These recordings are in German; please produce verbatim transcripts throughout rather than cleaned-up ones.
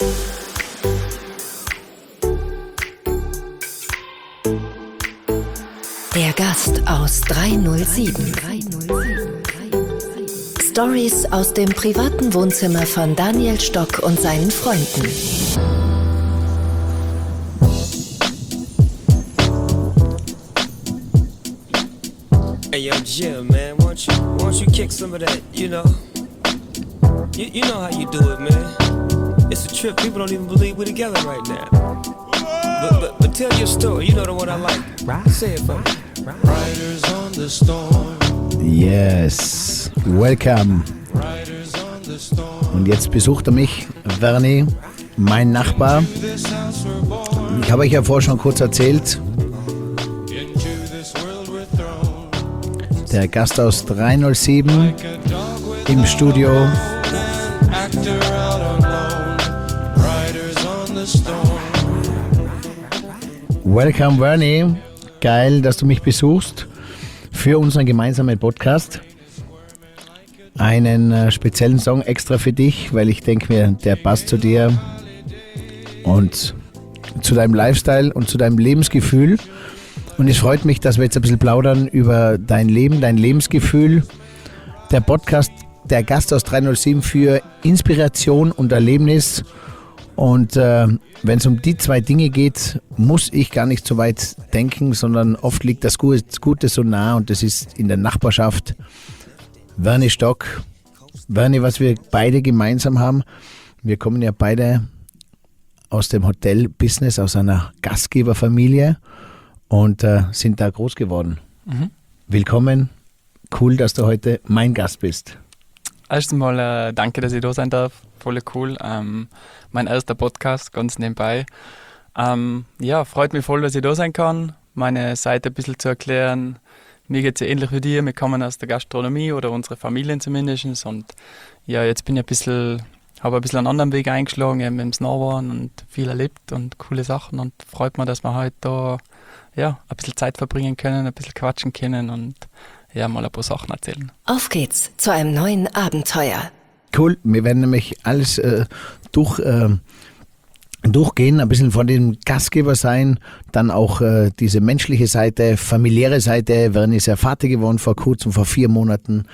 Der Gast aus dreihundertsieben. Stories aus dem privaten Wohnzimmer von Daniel Stock und seinen Freunden. Hey yo, Jim, man, why don't you, why don't you kick some of that, you know? You, you know how you do it, man. It's a trip, people don't even believe we're together right now. But, but, but tell your story, you know the one I like. Right. Say it for me. Riders on the storm. Yes, welcome. Riders on the storm. Und jetzt besucht er mich, Verni, mein Nachbar. Ich habe euch ja vorher schon kurz erzählt, der Gast aus dreihundertsieben im Studio. Welcome, Verni. Geil, dass du mich besuchst für unseren gemeinsamen Podcast. Einen äh, speziellen Song extra für dich, weil ich denke mir, der passt zu dir und zu deinem Lifestyle und zu deinem Lebensgefühl. Und es freut mich, dass wir jetzt ein bisschen plaudern über dein Leben, dein Lebensgefühl. Der Podcast, der Gast aus dreihundertsieben für Inspiration und Erlebnis. Und äh, wenn es um die zwei Dinge geht, muss ich gar nicht so weit denken, sondern oft liegt das Gute so nah und das ist in der Nachbarschaft. Verni Stock. Verni, was wir beide gemeinsam haben, wir kommen ja beide aus dem Hotel-Business, aus einer Gastgeberfamilie. Und äh, sind da groß geworden. Mhm. Willkommen, cool, dass du heute mein Gast bist. Erst einmal äh, danke, dass ich da sein darf, voll cool. Ähm, mein erster Podcast, ganz nebenbei. Ähm, ja, freut mich voll, dass ich da sein kann, meine Seite ein bisschen zu erklären. Mir geht es ja ähnlich wie dir, wir kommen aus der Gastronomie oder unsere Familien zumindest. Und ja, jetzt bin ich ein bisschen, habe ein bisschen einen anderen Weg eingeschlagen, eben mit dem Snowboarden und viel erlebt und coole Sachen. Und freut mich, dass wir heute da ja, ein bisschen Zeit verbringen können, ein bisschen quatschen können und ja, mal ein paar Sachen erzählen. Auf geht's zu einem neuen Abenteuer. Cool, wir werden nämlich alles äh, durch, äh, durchgehen, ein bisschen von dem Gastgeber sein, dann auch äh, diese menschliche Seite, familiäre Seite. Verni ist ja Vater geworden vor kurzem, vor vier Monaten.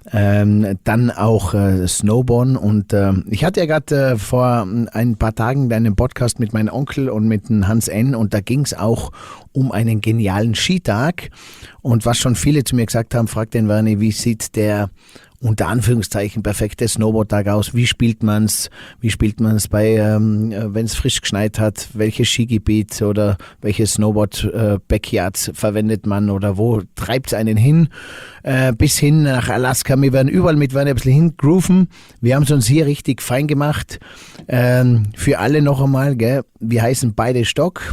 Ähm, dann auch äh, Snowboarden und äh, ich hatte ja gerade äh, vor ein paar Tagen einen Podcast mit meinem Onkel und mit dem Hans N. und da ging es auch um einen genialen Skitag und was schon viele zu mir gesagt haben, fragt den Verni, wie sieht der unter Anführungszeichen perfekte Snowboardtag aus, wie spielt man es, wie spielt man es bei, ähm, wenn es frisch geschneit hat, welches Skigebiet oder welche Snowboard-Backyards äh, verwendet man oder wo treibt es einen hin, äh, bis hin nach Alaska, wir werden überall mit Verni ein bisschen hingrooven, wir haben es uns hier richtig fein gemacht, ähm, für alle noch einmal, gell? Wir heißen beide Stock.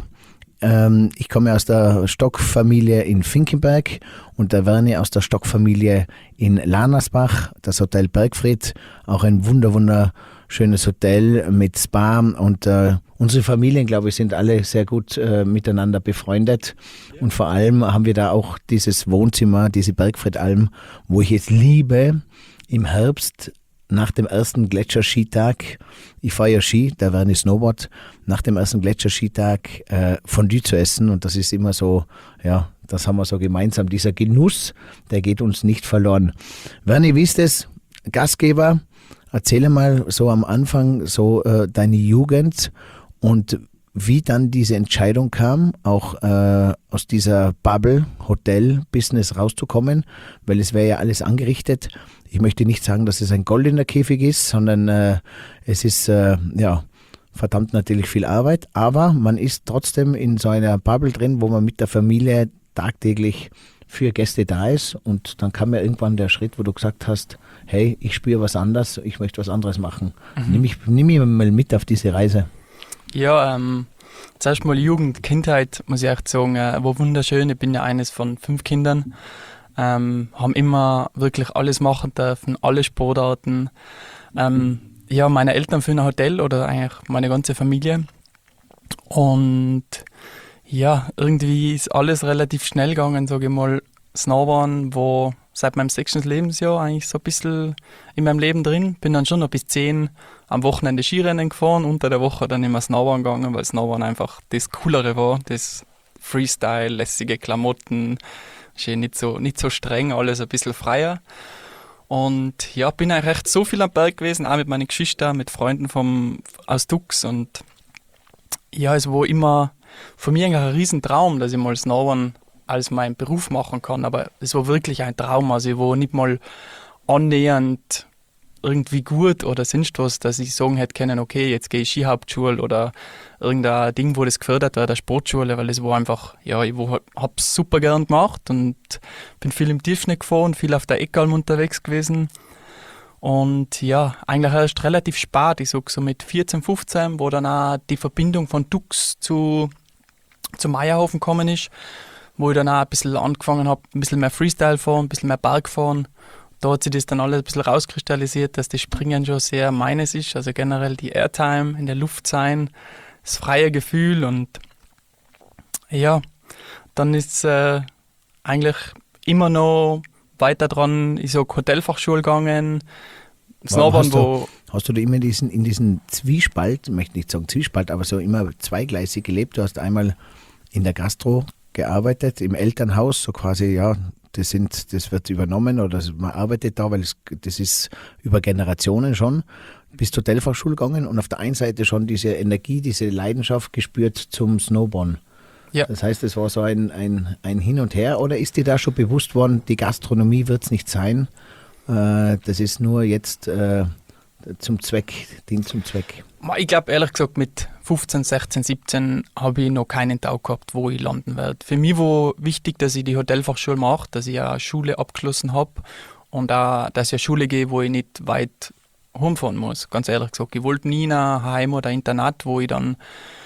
Ich komme aus der Stock-Familie in Finkenberg und der Verni aus der Stock-Familie in Lanersbach, das Hotel Bergfried, auch ein wunder, wunderschönes Hotel mit Spa und äh, unsere Familien, glaube ich, sind alle sehr gut äh, miteinander befreundet und vor allem haben wir da auch dieses Wohnzimmer, diese Bergfriedalm, wo ich es liebe, im Herbst nach dem ersten Gletscherskitag, ich fahre ja Ski, der Verni Snowboard, nach dem ersten Gletscherskitag äh, Fondue zu essen und das ist immer so, ja, das haben wir so gemeinsam, dieser Genuss, der geht uns nicht verloren. Verni, wie ist es, Gastgeber, erzähle mal so am Anfang so äh, deine Jugend und wie dann diese Entscheidung kam, auch äh, aus dieser Bubble, Hotel-Business rauszukommen, weil es wäre ja alles angerichtet. Ich möchte nicht sagen, dass es ein goldener Käfig ist, sondern äh, es ist äh, ja verdammt natürlich viel Arbeit, aber man ist trotzdem in so einer Bubble drin, wo man mit der Familie tagtäglich für Gäste da ist und dann kam ja irgendwann der Schritt, wo du gesagt hast, hey, ich spüre was anderes, ich möchte was anderes machen. Mhm. Nimm mich, nimm mich mal mit auf diese Reise. Ja, ähm, zuerst mal Jugend, Kindheit, muss ich echt sagen, äh, war wunderschön. Ich bin ja eines von fünf Kindern, ähm, haben immer wirklich alles machen dürfen, alle Sportarten. Ähm, ja, meine Eltern führen ein Hotel oder eigentlich meine ganze Familie. Und ja, irgendwie ist alles relativ schnell gegangen, sage ich mal. Snowboarden, wo seit meinem sechsten Lebensjahr eigentlich so ein bisschen in meinem Leben drin. Bin dann schon noch bis zehn am Wochenende Skirennen gefahren, unter der Woche dann immer Snowboard gegangen, weil Snowboard einfach das Coolere war, das Freestyle, lässige Klamotten, schön nicht so, nicht so streng, alles ein bisschen freier. Und ja, bin eigentlich recht so viel am Berg gewesen, auch mit meinen Geschwistern, mit Freunden vom, aus Dux. Und ja, es war immer für mich eigentlich ein Riesentraum, dass ich mal Snowboard als meinen Beruf machen kann. Aber es war wirklich ein Traum. Also ich war nicht mal annähernd irgendwie gut oder sonst was, dass ich sagen hätte können, okay, jetzt gehe ich Skihauptschule oder irgendein Ding, wo das gefördert wird, der Sportschule, weil es war einfach, ja, ich habe es super gern gemacht und bin viel im Tiefschnee gefahren, viel auf der Eckalm unterwegs gewesen. Und ja, eigentlich erst relativ spät, ich sag so mit vierzehn, fünfzehn, wo dann auch die Verbindung von Dux zu, zu Meierhofen gekommen ist, wo ich dann auch ein bisschen angefangen habe, ein bisschen mehr Freestyle fahren, ein bisschen mehr Berg fahren. Da hat sich das dann alles ein bisschen rauskristallisiert, dass das Springen schon sehr meines ist, also generell die Airtime, in der Luft sein, das freie Gefühl und ja, dann ist äh, eigentlich immer noch weiter dran, ich sag Hotelfachschule gegangen, Snowboard, wo... Hast du da immer diesen, in diesen Zwiespalt, ich möchte nicht sagen Zwiespalt, aber so immer zweigleisig gelebt? Du hast einmal in der Gastro gearbeitet, im Elternhaus, so quasi, ja, das, sind, das wird übernommen oder man arbeitet da, weil es, das ist über Generationen schon. Bist Hotelfachschule gegangen und auf der einen Seite schon diese Energie, diese Leidenschaft gespürt zum Snowboarden. Ja. Das heißt, es war so ein, ein, ein Hin und Her, oder ist dir da schon bewusst worden, die Gastronomie wird es nicht sein, äh, das ist nur jetzt äh, zum Zweck, dient zum Zweck? Ich glaube, ehrlich gesagt, mit fünfzehn, sechzehn, siebzehn habe ich noch keinen Tag gehabt, wo ich landen werde. Für mich war wichtig, dass ich die Hotelfachschule mache, dass ich eine Schule abgeschlossen habe und auch, dass ich eine Schule gehe, wo ich nicht weit rumfahren muss. Ganz ehrlich gesagt, ich wollte nie nach Heim oder Internat, wo ich dann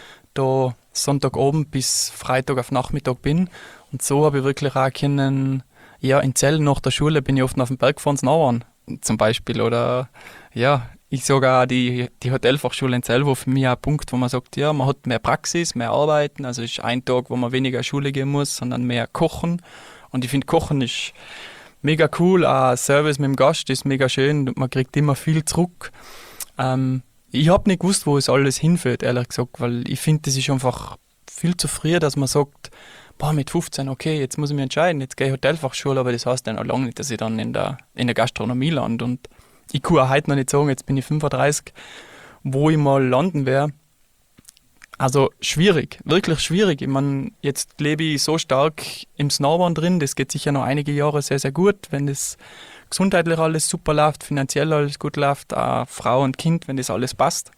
da Sonntagabend bis Freitag auf Nachmittag bin. Und so habe ich wirklich auch können, ja, in Zell nach der Schule bin ich oft auf den Berg gefahren, Snowboarden zum Beispiel. Oder ja, ich sage auch, die, die Hotelfachschule in Zell war für mich auch ein Punkt, wo man sagt, ja, man hat mehr Praxis, mehr Arbeiten. Also es ist ein Tag, wo man weniger Schule gehen muss, sondern mehr kochen. Und ich finde, Kochen ist mega cool. Auch Service mit dem Gast ist mega schön. Man kriegt immer viel zurück. Ähm, ich habe nicht gewusst, wo es alles hinführt, ehrlich gesagt, weil ich finde, das ist einfach viel zu früh, dass man sagt, boah, mit fünfzehn, okay, jetzt muss ich mich entscheiden, jetzt gehe ich Hotelfachschule, aber das heißt dann auch lange nicht, dass ich dann in der, in der Gastronomie lande. Und ich kann auch heute noch nicht sagen, jetzt bin ich fünfunddreißig, wo ich mal landen werde. Also schwierig, wirklich schwierig. Ich meine, jetzt lebe ich so stark im Snowboard drin, das geht sicher noch einige Jahre sehr, sehr gut, wenn das gesundheitlich alles super läuft, finanziell alles gut läuft, auch Frau und Kind, wenn das alles passt.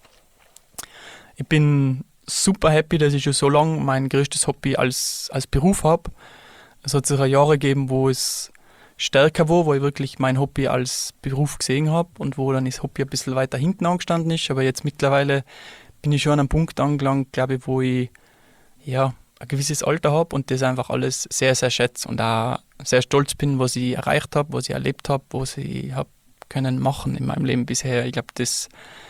Ich bin super happy, dass ich schon so lange mein größtes Hobby als, als Beruf habe. Es hat sich Jahre gegeben, wo es stärker war, wo ich wirklich mein Hobby als Beruf gesehen habe und wo dann das Hobby ein bisschen weiter hinten angestanden ist. Aber jetzt mittlerweile bin ich schon an einem Punkt angelangt, glaube ich, wo ich ja, ein gewisses Alter habe und das einfach alles sehr, sehr schätze und auch sehr stolz bin, was ich erreicht habe, was ich erlebt habe, was ich habe können machen in meinem Leben bisher. Ich glaube, das,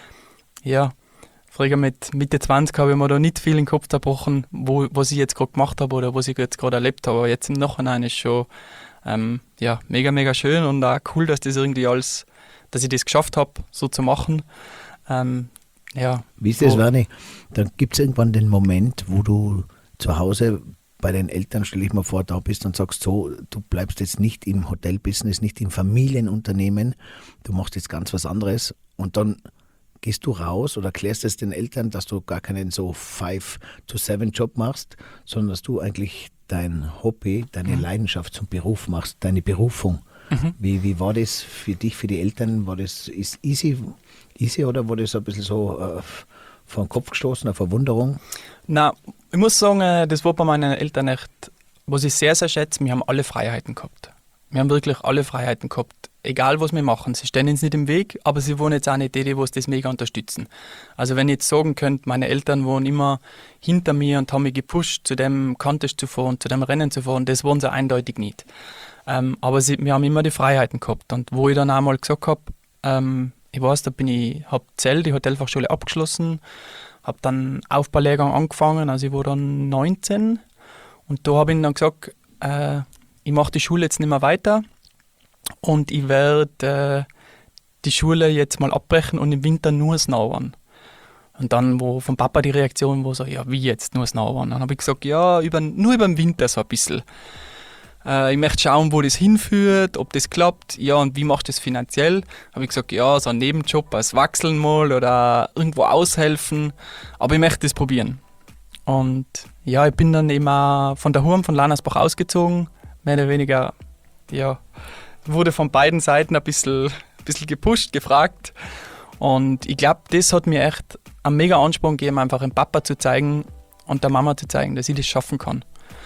ja, früher mit Mitte zwanzig habe ich mir da nicht viel in den Kopf zerbrochen, wo, was ich jetzt gerade gemacht habe oder was ich jetzt gerade erlebt habe. Aber jetzt im Nachhinein ist schon ähm, ja, mega, mega schön und auch cool, dass das irgendwie alles, dass ich das geschafft habe, so zu machen. Ähm, ja. Wie ist das, Werni? Dann gibt es irgendwann den Moment, wo du zu Hause bei den Eltern, stelle ich mir vor, da bist und sagst so, du bleibst jetzt nicht im Hotelbusiness, nicht im Familienunternehmen, du machst jetzt ganz was anderes und dann gehst du raus oder erklärst es den Eltern, dass du gar keinen so five to seven Job machst, sondern dass du eigentlich dein Hobby, deine mhm. Leidenschaft zum Beruf machst, deine Berufung. Mhm. Wie, wie war das für dich, für die Eltern? War das ist easy, easy oder war das ein bisschen so äh, vor den Kopf gestoßen, eine Verwunderung? Na, ich muss sagen, das war bei meinen Eltern echt, was ich sehr, sehr schätze, wir haben alle Freiheiten gehabt. Wir haben wirklich alle Freiheiten gehabt, egal was wir machen. Sie stehen uns nicht im Weg, aber sie wollen jetzt auch nicht die, die das mega unterstützen. Also wenn ich jetzt sagen könnte, meine Eltern waren immer hinter mir und haben mich gepusht, zu dem Contest zu fahren, zu dem Rennen zu fahren, das waren sie eindeutig nicht. Ähm, aber sie, wir haben immer die Freiheiten gehabt. Und wo ich dann einmal gesagt habe, ähm, ich weiß, da bin ich, habe Zell, die Hotelfachschule abgeschlossen, habe dann Aufbaulehrgang angefangen, also ich war dann neunzehn und da habe ich dann gesagt, äh, ich mache die Schule jetzt nicht mehr weiter und ich werde äh, die Schule jetzt mal abbrechen und im Winter nur Snowboarden. Und dann, wo vom Papa die Reaktion war so, ja, wie jetzt nur Snowboarden? Dann habe ich gesagt, ja, über, nur über den Winter so ein bisschen. Äh, ich möchte schauen, wo das hinführt, ob das klappt, ja, und wie machst du das finanziell? Habe ich gesagt, ja, so ein Nebenjob als Wachseln mal oder irgendwo aushelfen, aber ich möchte das probieren. Und ja, ich bin dann eben auch von daheim, von Lannersbach ausgezogen, mehr oder weniger, ja, wurde von beiden Seiten ein bisschen, ein bisschen gepusht, gefragt. Und ich glaube, das hat mir echt einen mega Ansporn gegeben, einfach dem Papa zu zeigen und der Mama zu zeigen, dass ich das schaffen kann.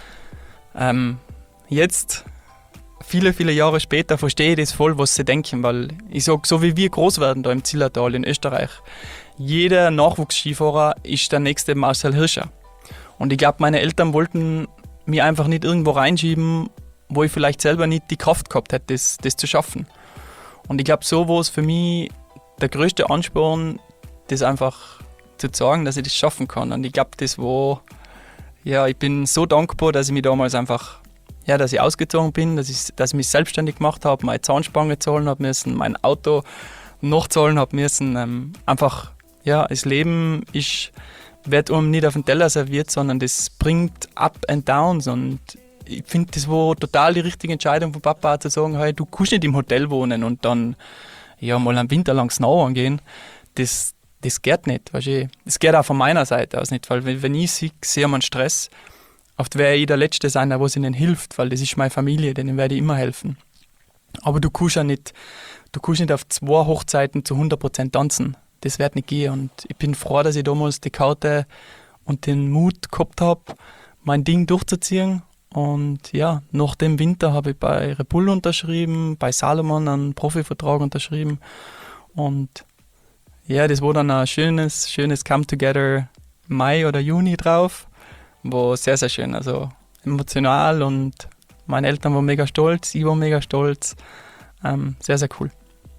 Ähm, jetzt, viele, viele Jahre später, verstehe ich das voll, was sie denken, weil ich sage, so wie wir groß werden da im Zillertal in Österreich, jeder Nachwuchsskifahrer ist der nächste Marcel Hirscher. Und ich glaube, meine Eltern wollten mich einfach nicht irgendwo reinschieben, wo ich vielleicht selber nicht die Kraft gehabt hätte, das, das zu schaffen. Und ich glaube, so war es für mich der größte Ansporn, das einfach zu zeigen, dass ich das schaffen kann. Und ich glaube, das war, ja, ich bin so dankbar, dass ich mich damals einfach, ja, dass ich ausgezogen bin, dass ich, dass ich mich selbstständig gemacht habe, meine Zahnspange zahlen habe müssen, mein Auto noch zahlen habe müssen. Ähm, einfach, ja, das Leben ist, wird einem nicht auf den Teller serviert, sondern das bringt Up and Downs. Und ich finde, das war total die richtige Entscheidung von Papa, zu sagen, hey, du kannst nicht im Hotel wohnen und dann ja, mal einen Winter lang Snowboarden gehen. Das, das geht nicht. Weißt du? Das geht auch von meiner Seite aus nicht, weil wenn ich sehe, sehe man Stress. Oft werde ich der Letzte sein, der was ihnen hilft, weil das ist meine Familie, denen werde ich immer helfen. Aber du kannst ja nicht, du kannst nicht auf zwei Hochzeiten zu hundert Prozent tanzen. Das wird nicht gehen. Und ich bin froh, dass ich damals die Karte und den Mut gehabt habe, mein Ding durchzuziehen. Und ja, nach dem Winter habe ich bei Red Bull unterschrieben, bei Salomon einen Profivertrag unterschrieben. Und ja, das war dann ein schönes, schönes Come-Together Mai oder Juni drauf. War sehr, sehr schön. Also emotional und meine Eltern waren mega stolz, ich war mega stolz. Ähm, sehr, sehr cool.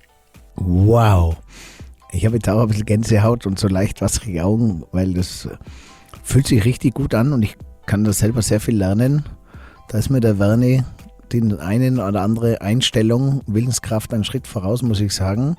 Wow. Ich habe jetzt auch ein bisschen Gänsehaut und so leicht wasserige Augen, weil das fühlt sich richtig gut an und ich kann da selber sehr viel lernen. Da ist mir der Werni den einen oder andere Einstellung, Willenskraft einen Schritt voraus, muss ich sagen.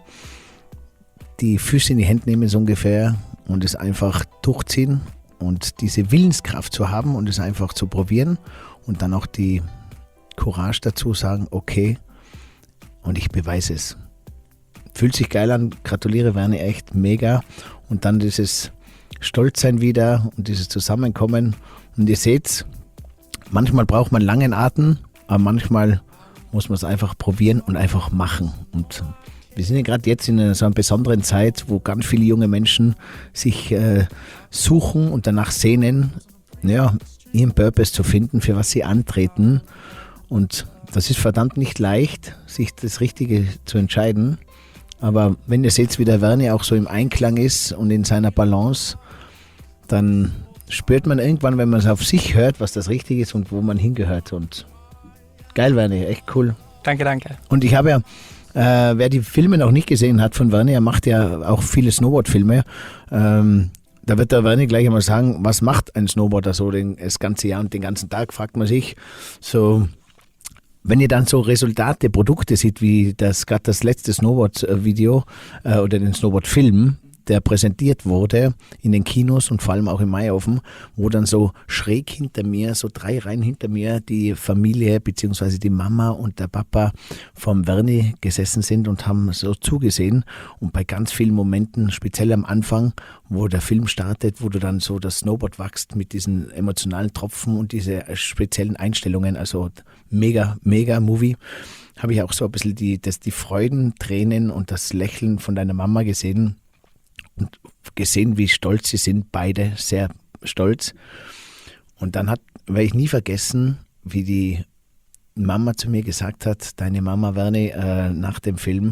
Die Füße in die Hände nehmen so ungefähr und es einfach durchziehen und diese Willenskraft zu haben und es einfach zu probieren und dann auch die Courage dazu sagen, okay, und ich beweise es. Fühlt sich geil an, gratuliere Werni, echt mega. Und dann dieses Stolzsein wieder und dieses Zusammenkommen. Und ihr seht, manchmal braucht man langen Atem, aber manchmal muss man es einfach probieren und einfach machen. Und wir sind ja gerade jetzt in einer so einer besonderen Zeit, wo ganz viele junge Menschen sich äh, suchen und danach sehnen, ja, ihren Purpose zu finden, für was sie antreten. Und das ist verdammt nicht leicht, sich das Richtige zu entscheiden. Aber wenn ihr seht, wie der Werni auch so im Einklang ist und in seiner Balance, dann spürt man irgendwann, wenn man es auf sich hört, was das Richtige ist und wo man hingehört. Und geil, Werni, echt cool. Danke, danke. Und ich habe ja, äh, wer die Filme noch nicht gesehen hat von Werni, er macht ja auch viele Snowboard-Filme. Ähm, da wird der Werni gleich einmal sagen, was macht ein Snowboarder so den, das ganze Jahr und den ganzen Tag, fragt man sich. So, wenn ihr dann so Resultate, Produkte seht, wie das gerade das letzte Snowboard-Video äh, oder den Snowboard-Film, der präsentiert wurde in den Kinos und vor allem auch im Maihaufen, wo dann so schräg hinter mir, so drei Reihen hinter mir, die Familie bzw. die Mama und der Papa vom Werni gesessen sind und haben so zugesehen. Und bei ganz vielen Momenten, speziell am Anfang, wo der Film startet, wo du dann so das Snowboard wachst mit diesen emotionalen Tropfen und diese speziellen Einstellungen, also mega, mega Movie, habe ich auch so ein bisschen die, das, die Freuden, Tränen und das Lächeln von deiner Mama gesehen. Und gesehen, wie stolz sie sind, beide sehr stolz. Und dann hat, werde ich nie vergessen, wie die Mama zu mir gesagt hat, deine Mama Werni, äh, nach dem Film,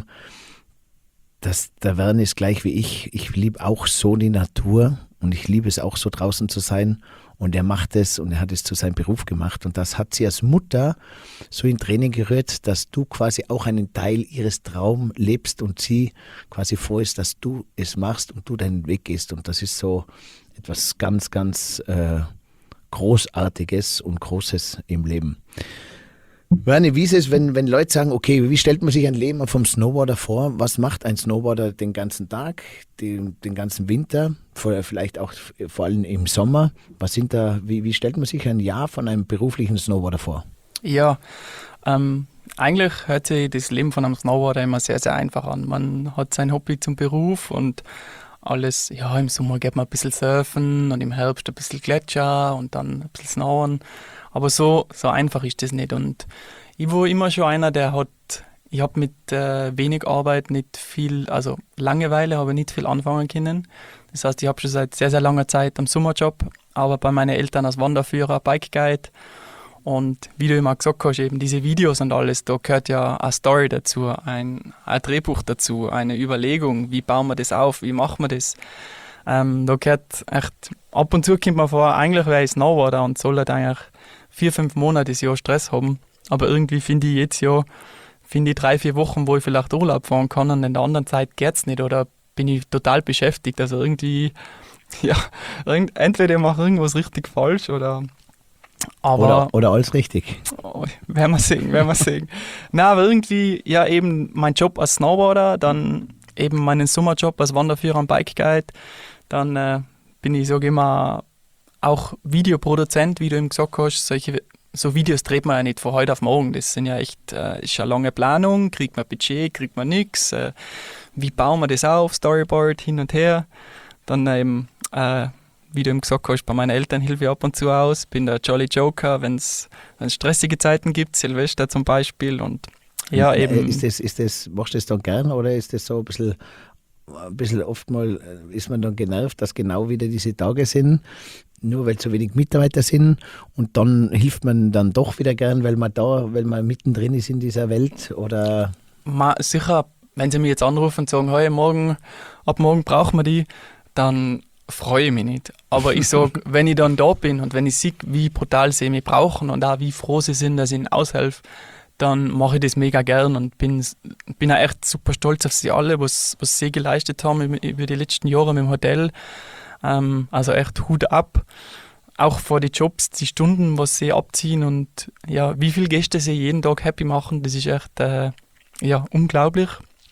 dass der Werni ist gleich wie ich. Ich liebe auch so die Natur und ich liebe es auch so draußen zu sein. Und er macht es und er hat es zu seinem Beruf gemacht. Und das hat sie als Mutter so in Tränen gerührt, dass du quasi auch einen Teil ihres Traums lebst und sie quasi froh ist, dass du es machst und du deinen Weg gehst. Und das ist so etwas ganz, ganz äh, Großartiges und Großes im Leben. Werni, wie ist es, wenn, wenn Leute sagen, okay, wie stellt man sich ein Leben vom Snowboarder vor? Was macht ein Snowboarder den ganzen Tag, den, den ganzen Winter, vor, vielleicht auch vor allem im Sommer? Was sind da, wie, wie stellt man sich ein Jahr von einem beruflichen Snowboarder vor? Ja, ähm, eigentlich hört sich das Leben von einem Snowboarder immer sehr, sehr einfach an. Man hat sein Hobby zum Beruf und alles, ja, im Sommer geht man ein bisschen surfen und im Herbst ein bisschen Gletscher und dann ein bisschen snowern. Aber so, so einfach ist das nicht. Und ich war immer schon einer, der hat, ich habe mit äh, wenig Arbeit nicht viel, also Langeweile habe ich nicht viel anfangen können. Das heißt, ich habe schon seit sehr, sehr langer Zeit einen Sommerjob, aber bei meinen Eltern als Wanderführer, Bike Guide. Und wie du immer gesagt hast, eben diese Videos und alles, da gehört ja eine Story dazu, ein, ein Drehbuch dazu, eine Überlegung, wie bauen wir das auf, wie machen wir das. Ähm, da gehört echt, ab und zu kommt man vor, eigentlich wäre ich Snowboarder und soll halt eigentlich vier, fünf Monate das Jahr Stress haben. Aber irgendwie finde ich jetzt ja, finde ich drei, vier Wochen, wo ich vielleicht Urlaub fahren kann und in der anderen Zeit geht es nicht oder bin ich total beschäftigt. Also irgendwie, ja, entweder ich mache irgendwas richtig falsch oder... Aber, oder, oder alles richtig. Oh, werden wir sehen, werden wir sehen. Nein, aber irgendwie, ja, eben mein Job als Snowboarder, dann eben meinen Sommerjob als Wanderführer und Bike Guide, dann äh, bin ich, sage ich mal, auch Videoproduzent, wie du eben gesagt hast. Solche, so Videos dreht man ja nicht von heute auf morgen. Das sind ja echt, äh, ist eine lange Planung, kriegt man Budget, kriegt man nichts. Äh, wie bauen wir das auf, Storyboard, hin und her. Dann eben, äh, wie du eben gesagt hast, bei meinen Eltern hilfe ich ab und zu aus, bin der Jolly Joker, wenn es stressige Zeiten gibt, Silvester zum Beispiel. Und ja, und, eben. Ist das, ist das, machst du das dann gern oder ist das so ein bisschen, ein bisschen oft mal, ist man dann genervt, dass genau wieder diese Tage sind, nur weil zu wenig Mitarbeiter sind und dann hilft man dann doch wieder gern, weil man da, weil man mittendrin ist in dieser Welt oder? Ma, sicher, wenn sie mich jetzt anrufen und sagen, hey, morgen, ab morgen brauchen wir die, dann freue ich mich nicht. Aber ich sage, wenn ich dann da bin und wenn ich sehe, wie brutal sie mich brauchen und auch wie froh sie sind, dass ich ihnen aushelfe, dann mache ich das mega gern und bin, bin auch echt super stolz auf sie alle, was, was sie geleistet haben über die letzten Jahre mit dem Hotel. Ähm, also echt Hut ab. Auch vor die Jobs, die Stunden, was sie abziehen und ja, wie viele Gäste sie jeden Tag happy machen, das ist echt äh, ja, unglaublich.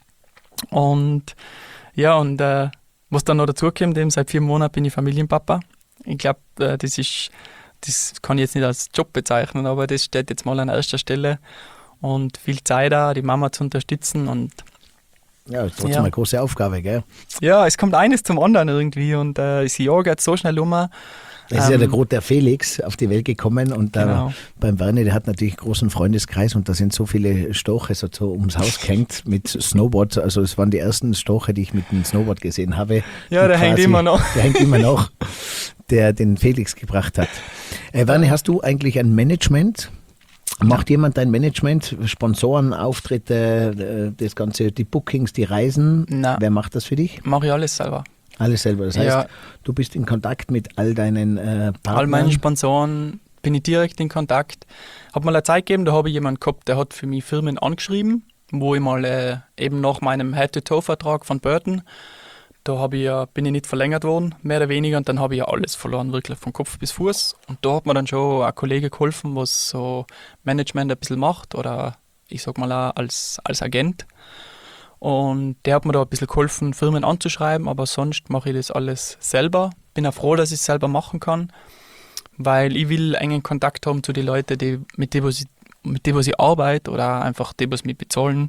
Und ja, und äh, was dann noch dazu kommt, eben seit vier Monaten bin ich Familienpapa. Ich glaube, das ist, das kann ich jetzt nicht als Job bezeichnen, aber das steht jetzt mal an erster Stelle. Und viel Zeit da, die Mama zu unterstützen. Und ja, das ist trotzdem ja. eine große Aufgabe, gell? Ja, es kommt eines zum anderen irgendwie und äh, das Jahr geht so schnell um. Es ist ähm, ja der große Felix auf die Welt gekommen und genau. äh, beim Werni, der hat natürlich einen großen Freundeskreis und da sind so viele Stoche so, so ums Haus gehängt mit Snowboard. Also es waren die ersten Stoche, die ich mit dem Snowboard gesehen habe. Ja, der quasi, hängt immer noch. Der hängt immer noch, der den Felix gebracht hat. Äh, Werni, hast du eigentlich ein Management? Macht jemand dein Management, Sponsoren, Auftritte, das Ganze, die Bookings, die Reisen? Nein. Wer macht das für dich? Mache ich alles selber. Alles selber. Das heißt, Ja. du bist in Kontakt mit all deinen äh, Partnern? All meinen Sponsoren bin ich direkt in Kontakt. Hat mal eine Zeit gegeben, da habe ich jemanden gehabt, der hat für mich Firmen angeschrieben, wo ich mal äh, eben nach meinem Head-to-Toe-Vertrag von Burton, da habe ich ja, bin ich nicht verlängert worden, mehr oder weniger, und dann habe ich ja alles verloren, wirklich von Kopf bis Fuß. Und da hat mir dann schon ein Kollege geholfen, was so Management ein bisschen macht oder ich sag mal auch als, als Agent. Und der hat mir da ein bisschen geholfen, Firmen anzuschreiben, aber sonst mache ich das alles selber. Bin auch froh, dass ich es selber machen kann, weil ich will engen Kontakt haben zu den Leuten, die, mit denen ich, mit denen ich arbeite oder einfach die, die mich bezahlen.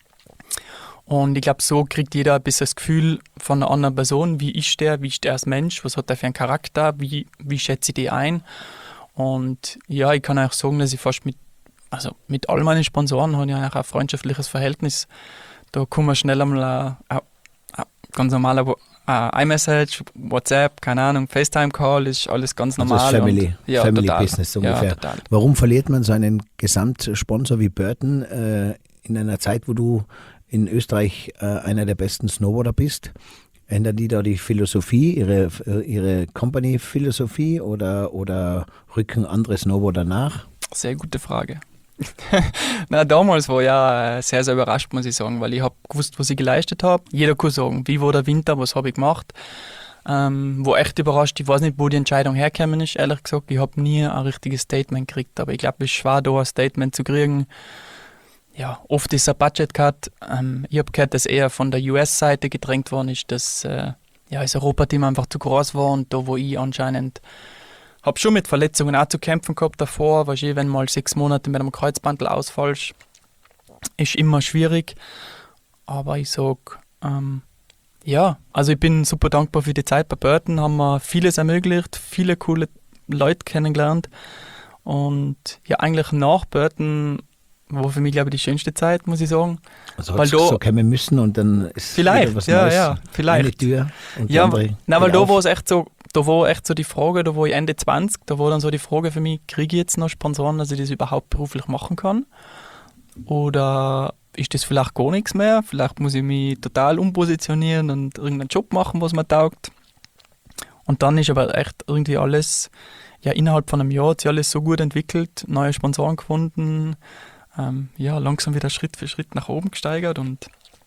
Und ich glaube, so kriegt jeder ein bisschen das Gefühl von einer anderen Person, wie ist der, wie ist der als Mensch, was hat der für einen Charakter, wie, wie schätze ich die ein. Und ja, ich kann auch sagen, dass ich fast mit, also mit all meinen Sponsoren habe ich eigentlich ein freundschaftliches Verhältnis. Da kann man schnell einmal ein, ein, ein ganz normaler iMessage, WhatsApp, keine Ahnung, FaceTime-Call, ist alles ganz normal. Also das Family, und, ja, Family total. Business ungefähr. Ja, total. Warum verliert man so einen Gesamtsponsor wie Burton äh, in einer Zeit, wo du in Österreich äh, einer der besten Snowboarder bist? Ändern die da die Philosophie, ihre, ihre Company-Philosophie oder, oder rücken andere Snowboarder nach? Sehr gute Frage. Na, damals war ich ja sehr, sehr überrascht, muss ich sagen, weil ich habe gewusst, was ich geleistet habe. Jeder kann sagen, wie war der Winter, was habe ich gemacht. ähm, wo echt überrascht. Ich weiß nicht, wo die Entscheidung hergekommen ist, ehrlich gesagt. Ich habe nie ein richtiges Statement gekriegt, aber ich glaube, es ist schwer, da ein Statement zu kriegen. Ja, oft ist ein Budget Cut. Ähm, ich habe gehört, dass eher von der U S-Seite gedrängt worden ist, dass äh, ja, das Europateam einfach zu groß war und da, wo ich anscheinend habe schon mit Verletzungen auch zu kämpfen gehabt davor, weil ich, wenn mal sechs Monate mit einem Kreuzbandel ausfallst, ist immer schwierig. Aber ich sage, ähm, ja, also ich bin super dankbar für die Zeit bei Burton, haben wir vieles ermöglicht, viele coole Leute kennengelernt und ja, eigentlich nach Burton war für mich, glaube ich, die schönste Zeit, muss ich sagen. Also weil hat es so kommen müssen und dann ist vielleicht, wieder was ja, Neues. ja, vielleicht. Eine Tür und die ja, andere nein, weil geht da auf. war es echt so, da war echt so die Frage, da war ich Ende zwanzig, da war dann so die Frage für mich, kriege ich jetzt noch Sponsoren, dass ich das überhaupt beruflich machen kann? Oder ist das vielleicht gar nichts mehr? Vielleicht muss ich mich total umpositionieren und irgendeinen Job machen, was mir taugt. Und dann ist aber echt irgendwie alles, ja, innerhalb von einem Jahr hat sich alles so gut entwickelt, neue Sponsoren gefunden, ähm, ja, langsam wieder Schritt für Schritt nach oben gesteigert und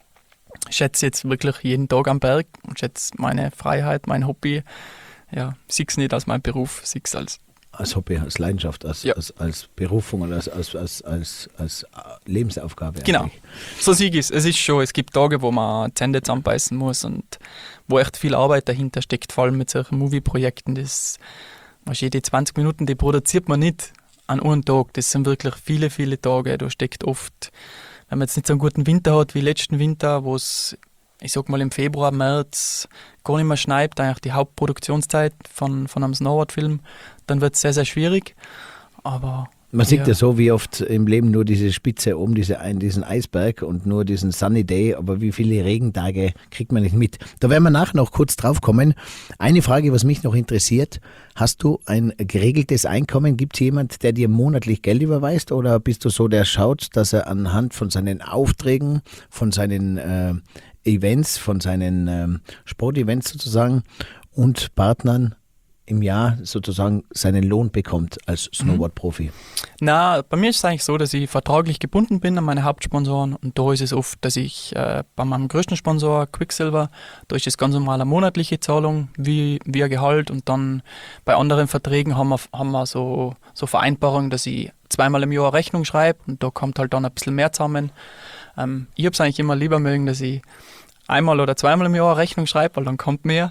schätze jetzt wirklich jeden Tag am Berg und schätze meine Freiheit, mein Hobby. Ja, sehe es nicht als mein Beruf, sehe es als Als Hobby, als Leidenschaft, als, Ja. als, als Berufung oder als, als, als, als, als Lebensaufgabe. Genau, eigentlich. so sehe ich es. Es ist schon, es gibt Tage, wo man Zähne zusammenbeißen muss und wo echt viel Arbeit dahinter steckt, vor allem mit solchen Movie-Projekten. Das, weißt du, die zwanzig Minuten, die produziert man nicht an einem Tag. Das sind wirklich viele, viele Tage. Da steckt oft, wenn man jetzt nicht so einen guten Winter hat wie letzten Winter, wo es, ich sag mal im Februar, März gar nicht mehr schneit, eigentlich die Hauptproduktionszeit von, von einem Snowboard-Film, dann wird es sehr, sehr schwierig. Aber Man sieht ja. Ja. so wie oft im Leben nur diese Spitze oben, diese, ein- diesen Eisberg und nur diesen Sunny Day, aber wie viele Regentage kriegt man nicht mit. Da werden wir nachher noch kurz drauf kommen. Eine Frage, was mich noch interessiert, hast du ein geregeltes Einkommen? Gibt es jemand, der dir monatlich Geld überweist oder bist du so, der schaut, dass er anhand von seinen Aufträgen, von seinen äh, Events, von seinen ähm, Sportevents sozusagen und Partnern im Jahr sozusagen seinen Lohn bekommt als Snowboard-Profi? Na, bei mir ist es eigentlich so, dass ich vertraglich gebunden bin an meine Hauptsponsoren und da ist es oft, dass ich äh, bei meinem größten Sponsor Quicksilver, da ist das ganz normal eine monatliche Zahlung wie, wie ein Gehalt und dann bei anderen Verträgen haben wir, haben wir so, so Vereinbarungen, dass ich zweimal im Jahr eine Rechnung schreibe und da kommt halt dann ein bisschen mehr zusammen. Ähm, ich habe es eigentlich immer lieber mögen, dass ich einmal oder zweimal im Jahr eine Rechnung schreibe, weil dann kommt mehr.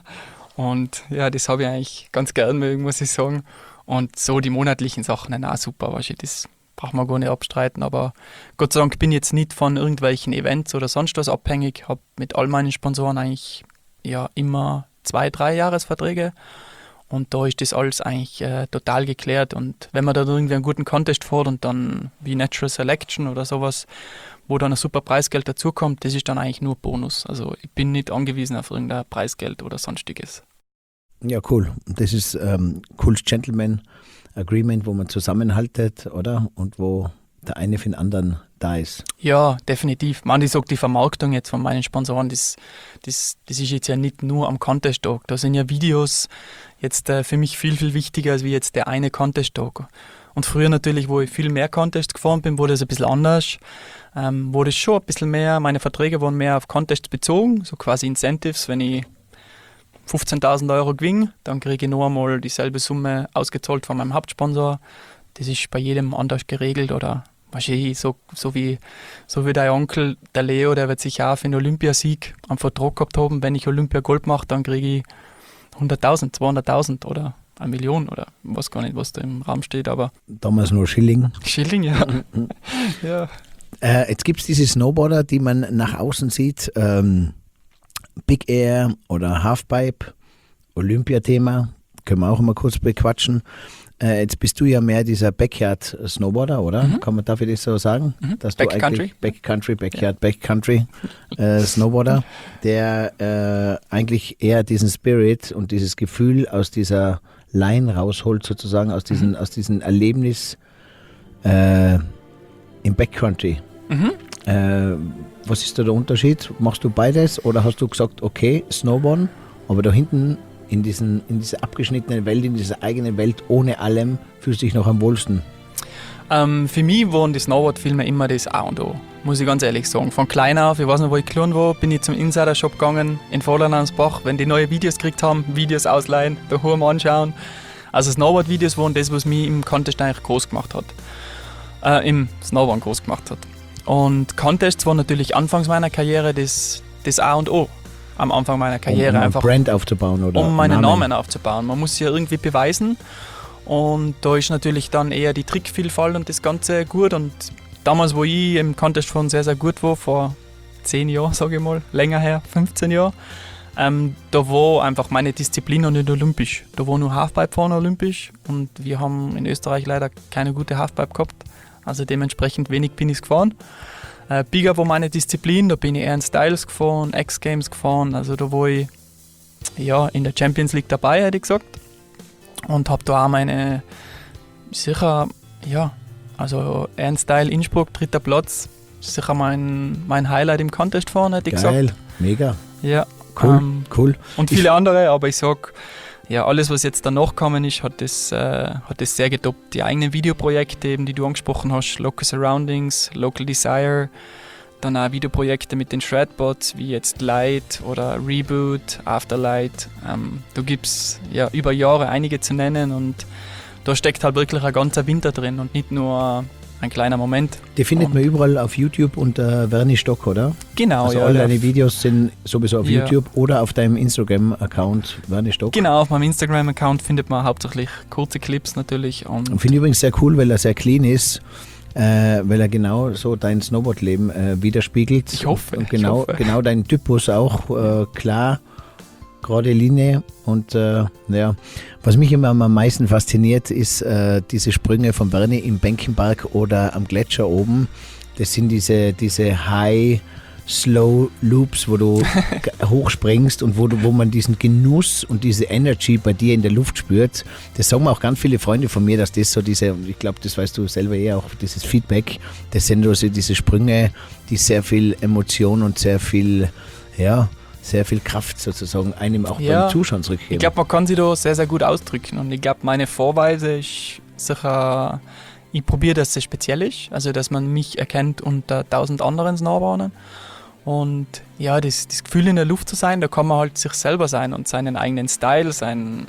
Und ja, das habe ich eigentlich ganz gern mögen, muss ich sagen. Und so die monatlichen Sachen sind auch super, weißt du, das braucht man gar nicht abstreiten. Aber Gott sei Dank bin ich jetzt nicht von irgendwelchen Events oder sonst was abhängig. Habe mit all meinen Sponsoren eigentlich ja immer zwei, drei Jahresverträge. Und da ist das alles eigentlich äh, total geklärt. Und wenn man da irgendwie einen guten Contest fährt und dann wie Natural Selection oder sowas, wo dann ein super Preisgeld dazukommt, das ist dann eigentlich nur Bonus. Also ich bin nicht angewiesen auf irgendein Preisgeld oder sonstiges. Ja, cool. Das ist ähm, cooles Gentleman Agreement, wo man zusammenhaltet, oder? Und wo der eine für den anderen da ist. Ja, definitiv. Man, ich sage, die Vermarktung jetzt von meinen Sponsoren, das, das, das ist jetzt ja nicht nur am Contest-Tag. Da sind ja Videos jetzt äh, für mich viel, viel wichtiger als wie jetzt der eine Contest-Tag. Und früher natürlich, wo ich viel mehr Contest gefahren bin, wurde das ein bisschen anders. Ähm, wurde es schon ein bisschen mehr, meine Verträge waren mehr auf Contests bezogen, so quasi Incentives. Wenn ich fünfzehntausend Euro gewinne, dann kriege ich noch einmal dieselbe Summe ausgezahlt von meinem Hauptsponsor. Das ist bei jedem anders geregelt oder wahrscheinlich so, so, wie, so wie dein Onkel, der Leo, der wird sicher auch für den Olympiasieg einen Vertrag gehabt haben. Wenn ich Olympia Gold mache, dann kriege ich hunderttausend, zweihunderttausend oder eine Million oder ich weiß gar nicht, was da im Raum steht, aber Damals nur Schilling. Schilling, ja. ja. Äh, jetzt gibt es diese Snowboarder, die man nach außen sieht. Ähm, Big Air oder Halfpipe, Olympiathema, können wir auch mal kurz bequatschen. Äh, jetzt bist du ja mehr dieser Backyard-Snowboarder, oder? Mhm. Kann man dafür das so sagen? Mhm. Dass du Backcountry. eigentlich Backcountry, Backyard, Backcountry äh, Snowboarder, der äh, eigentlich eher diesen Spirit und dieses Gefühl aus dieser Line rausholt, sozusagen, aus diesem Mhm. aus diesem Erlebnis äh, im Backcountry. Mhm. Äh, was ist da der Unterschied? Machst du beides oder hast du gesagt, okay, Snowboarden, aber da hinten in, diesen, in dieser abgeschnittenen Welt, in dieser eigenen Welt ohne allem, fühlst du dich noch am wohlsten? Ähm, für mich waren die Snowboard-Filme immer das A und O, muss ich ganz ehrlich sagen. Von klein auf, ich weiß noch, wo ich klein war, bin ich zum Insider-Shop gegangen in Vorderlandsbach, wenn die neue Videos gekriegt haben, Videos ausleihen, daheim anschauen. Also Snowboard-Videos waren das, was mich im Contest eigentlich groß gemacht hat. Äh, im Snowboard groß gemacht hat. Und Contests waren natürlich anfangs meiner Karriere das, das A und O. Am Anfang meiner Karriere um, um einfach. Um Brand aufzubauen oder Um meinen Namen. Namen aufzubauen. Man muss sich ja irgendwie beweisen. Und da ist natürlich dann eher die Trickvielfalt und das Ganze gut. Und damals, wo ich im Contest schon sehr, sehr gut war, vor zehn Jahren, sage ich mal, länger her, fünfzehn Jahre, ähm, da war einfach meine Disziplin noch nicht olympisch. Da war nur Halfpipe fahren olympisch und wir haben in Österreich leider keine gute Halfpipe gehabt. Also dementsprechend wenig bin ich gefahren. Äh, Big Up war meine Disziplin, da bin ich eher in Styles gefahren, X-Games gefahren, also da war ich ja, in der Champions League dabei, hätte ich gesagt. Und habe da auch meine, sicher, ja, also Ernstyle Innsbruck, dritter Platz, sicher mein, mein Highlight im Contest fahren, hätte ich Geil, gesagt. mega. Ja, Cool, ähm, cool. und viele andere, aber ich sag, ja, alles, was jetzt danach gekommen ist, hat das, äh, hat das sehr getoppt. Die eigenen Videoprojekte, eben, die du angesprochen hast, Local Surroundings, Local Desire, dann auch Videoprojekte mit den Shredbots, wie jetzt Light oder Reboot, Afterlight. Ähm, da gibt es ja, über Jahre einige zu nennen und da steckt halt wirklich ein ganzer Winter drin und nicht nur ein kleiner Moment. Die findet und man überall auf YouTube unter Verni Stock, oder? Genau, Also ja. alle ja. deine Videos sind sowieso auf Ja. YouTube oder auf deinem Instagram-Account Verni Stock. Genau, auf meinem Instagram-Account findet man hauptsächlich kurze Clips natürlich. Und Und finde ich übrigens sehr cool, weil er sehr clean ist, äh, weil er genau so dein Snowboard-Leben äh, widerspiegelt. Ich hoffe, Und ich genau, hoffe. genau dein Typus auch äh, klar, gerade Linie. Und äh, ja, was mich immer am meisten fasziniert, ist äh, diese Sprünge von Bernie im Benkenberg oder am Gletscher oben. Das sind diese, diese High Slow Loops, wo du g- hochspringst und wo, du, wo man diesen Genuss und diese Energy bei dir in der Luft spürt. Das sagen mir auch ganz viele Freunde von mir, dass das so diese, ich glaube, das weißt du selber eher auch, dieses Feedback, das sind so diese Sprünge, die sehr viel Emotion und sehr viel, ja, sehr viel Kraft sozusagen einem auch Ja, beim Zuschauen zurückgeben. ich glaube, man kann sich da sehr, sehr gut ausdrücken. Und ich glaube, meine Vorweise ist sicher, ich probiere, dass es speziell ist. Also, dass man mich erkennt unter tausend anderen Snowboardern. Und ja, das, das Gefühl in der Luft zu sein, da kann man halt sich selber sein und seinen eigenen Style, sein,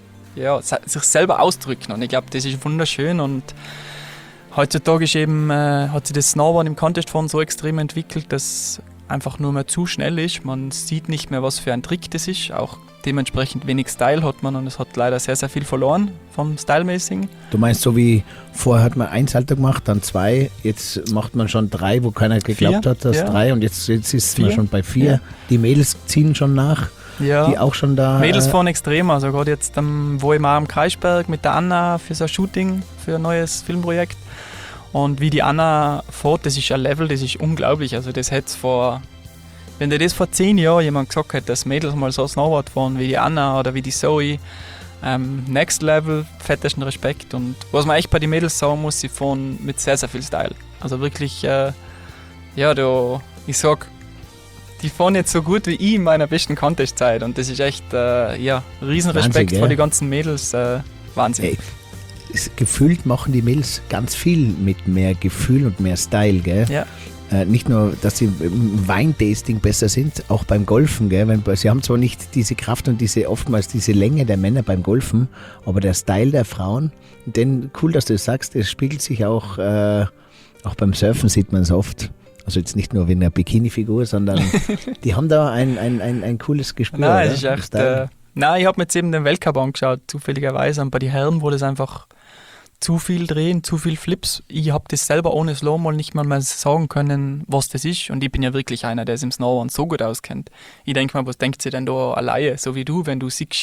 ja, se- sich selber ausdrücken. Und ich glaube, das ist wunderschön. Und heutzutage ist eben, äh, hat sich das Snowboard im Contest-Fahren so extrem entwickelt, dass einfach nur mehr zu schnell ist. Man sieht nicht mehr, was für ein Trick das ist. Auch dementsprechend wenig Style hat man und es hat leider sehr, sehr viel verloren vom Stylemäßigen. Du meinst, so wie vorher hat man ein Salto gemacht, dann zwei, jetzt macht man schon drei, wo keiner geglaubt Vier, hat, dass ja. drei und jetzt, jetzt ist man Vier, schon bei vier. ja. Die Mädels ziehen schon nach, Ja. die auch schon da... Mädels äh, fahren extrem, also gerade jetzt ähm, wo ich mal am Kreisberg mit der Anna für so ein Shooting, für ein neues Filmprojekt und wie die Anna fährt, das ist ein Level, das ist unglaublich, also das hätte vor, wenn dir das vor zehn Jahren jemand gesagt hätte, dass Mädels mal so Snowboard fahren wie die Anna oder wie die Zoe, ähm, Next Level, fettesten Respekt und was man echt bei den Mädels sagen muss, sie fahren mit sehr, sehr viel Style, also wirklich, äh, ja, da, ich sag, die fahren jetzt so gut wie ich in meiner besten Contest-Zeit und das ist echt, äh, ja, Riesenrespekt Wahnsinn, vor gell? die ganzen Mädels, äh, Wahnsinn. Ey, es- gefühlt machen die Mädels ganz viel mit mehr Gefühl und mehr Style, gell? Ja. Äh, nicht nur, dass sie im Weintasting besser sind, auch beim Golfen, gell? Wenn, sie haben zwar nicht diese Kraft und diese oftmals diese Länge der Männer beim Golfen, aber der Style der Frauen, denn cool, dass du das sagst, das spiegelt sich auch, äh, auch beim Surfen sieht man es oft. Also jetzt nicht nur wegen der Bikini-Figur, sondern die haben da ein, ein, ein, ein cooles Gespür. Nein, oder? es ist echt, Style. äh, nein, ich habe mir jetzt eben den Weltcup angeschaut, zufälligerweise, und bei den Herren wurde es einfach zu viel drehen, zu viel Flips. Ich habe das selber ohne Slow mal nicht mal mehr sagen können, was das ist. Und ich bin ja wirklich einer, der es im Snowboard so gut auskennt. Ich denke mal, was denkt sie denn da alleine, so wie du, wenn du siehst,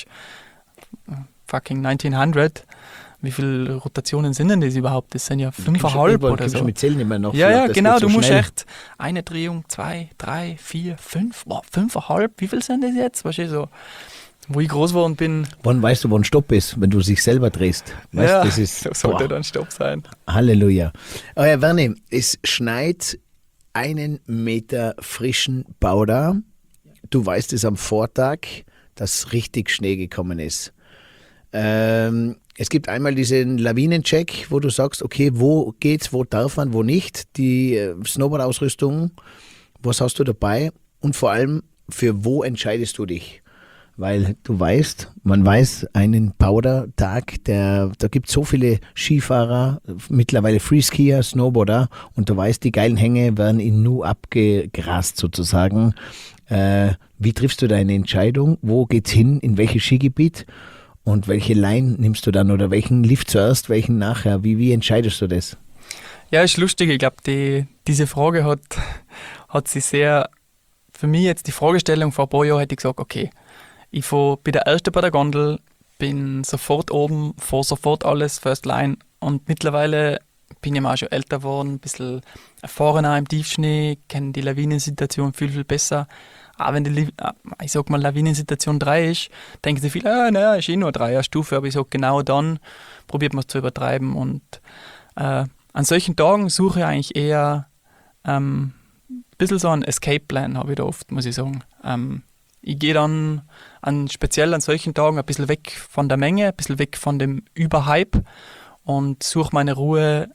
fucking neunzehnhundert, wie viele Rotationen sind denn das überhaupt? Das sind ja fünfeinhalb oder Kommst so. du mit Zählen immer noch? Ja, vielleicht, ja, das genau, geht so du musst schnell. echt eine Drehung, zwei, drei, vier, fünf, boah, fünfeinhalb, wie viel sind das jetzt? Weißt du, so, wo ich groß war und bin, Wann weißt du, wann Stopp ist, wenn du dich selber drehst? Weißt, ja, das ist, so sollte boah, dann Stopp sein. Halleluja. Aber ja, Werni, es schneit einen Meter frischen Powder. Du weißt es am Vortag, dass richtig Schnee gekommen ist. Ähm, es gibt einmal diesen Lawinencheck, wo du sagst, okay, wo geht's, wo darf man, wo nicht. Die äh, Snowboard-Ausrüstung, was hast du dabei? Und vor allem, für wo entscheidest du dich? Weil du weißt, man weiß, einen Powder-Tag, der, da gibt es so viele Skifahrer, mittlerweile Freeskier, Snowboarder, und du weißt, die geilen Hänge werden in Nu abgegrast sozusagen. Äh, wie triffst du deine Entscheidung? Wo geht's hin? In welches Skigebiet? Und welche Line nimmst du dann? Oder welchen Lift zuerst, welchen nachher? Wie, wie entscheidest du das? Ja, ist lustig. Ich glaube, die, diese Frage hat, hat sich sehr, für mich jetzt die Fragestellung vor ein paar Jahren hätte ich gesagt, okay, ich fahr, bin der Erste bei der Gondel, bin sofort oben, fahre sofort alles, First Line. Und mittlerweile bin ich auch schon älter geworden, ein bisschen erfahrener im Tiefschnee, kenne die Lawinensituation viel, viel besser. Auch wenn die, ich sag mal, Lawinensituation drei ist, denken sie viel, ah, naja, ist eh nur drei Stufe, aber ich sage, genau dann probiert man es zu übertreiben. Und äh, an solchen Tagen suche ich eigentlich eher ähm, ein bisschen so einen Escape-Plan, habe ich da oft, muss ich sagen. Ähm, ich gehe dann an, speziell an solchen Tagen ein bisschen weg von der Menge, ein bisschen weg von dem Überhype und suche meine Ruhe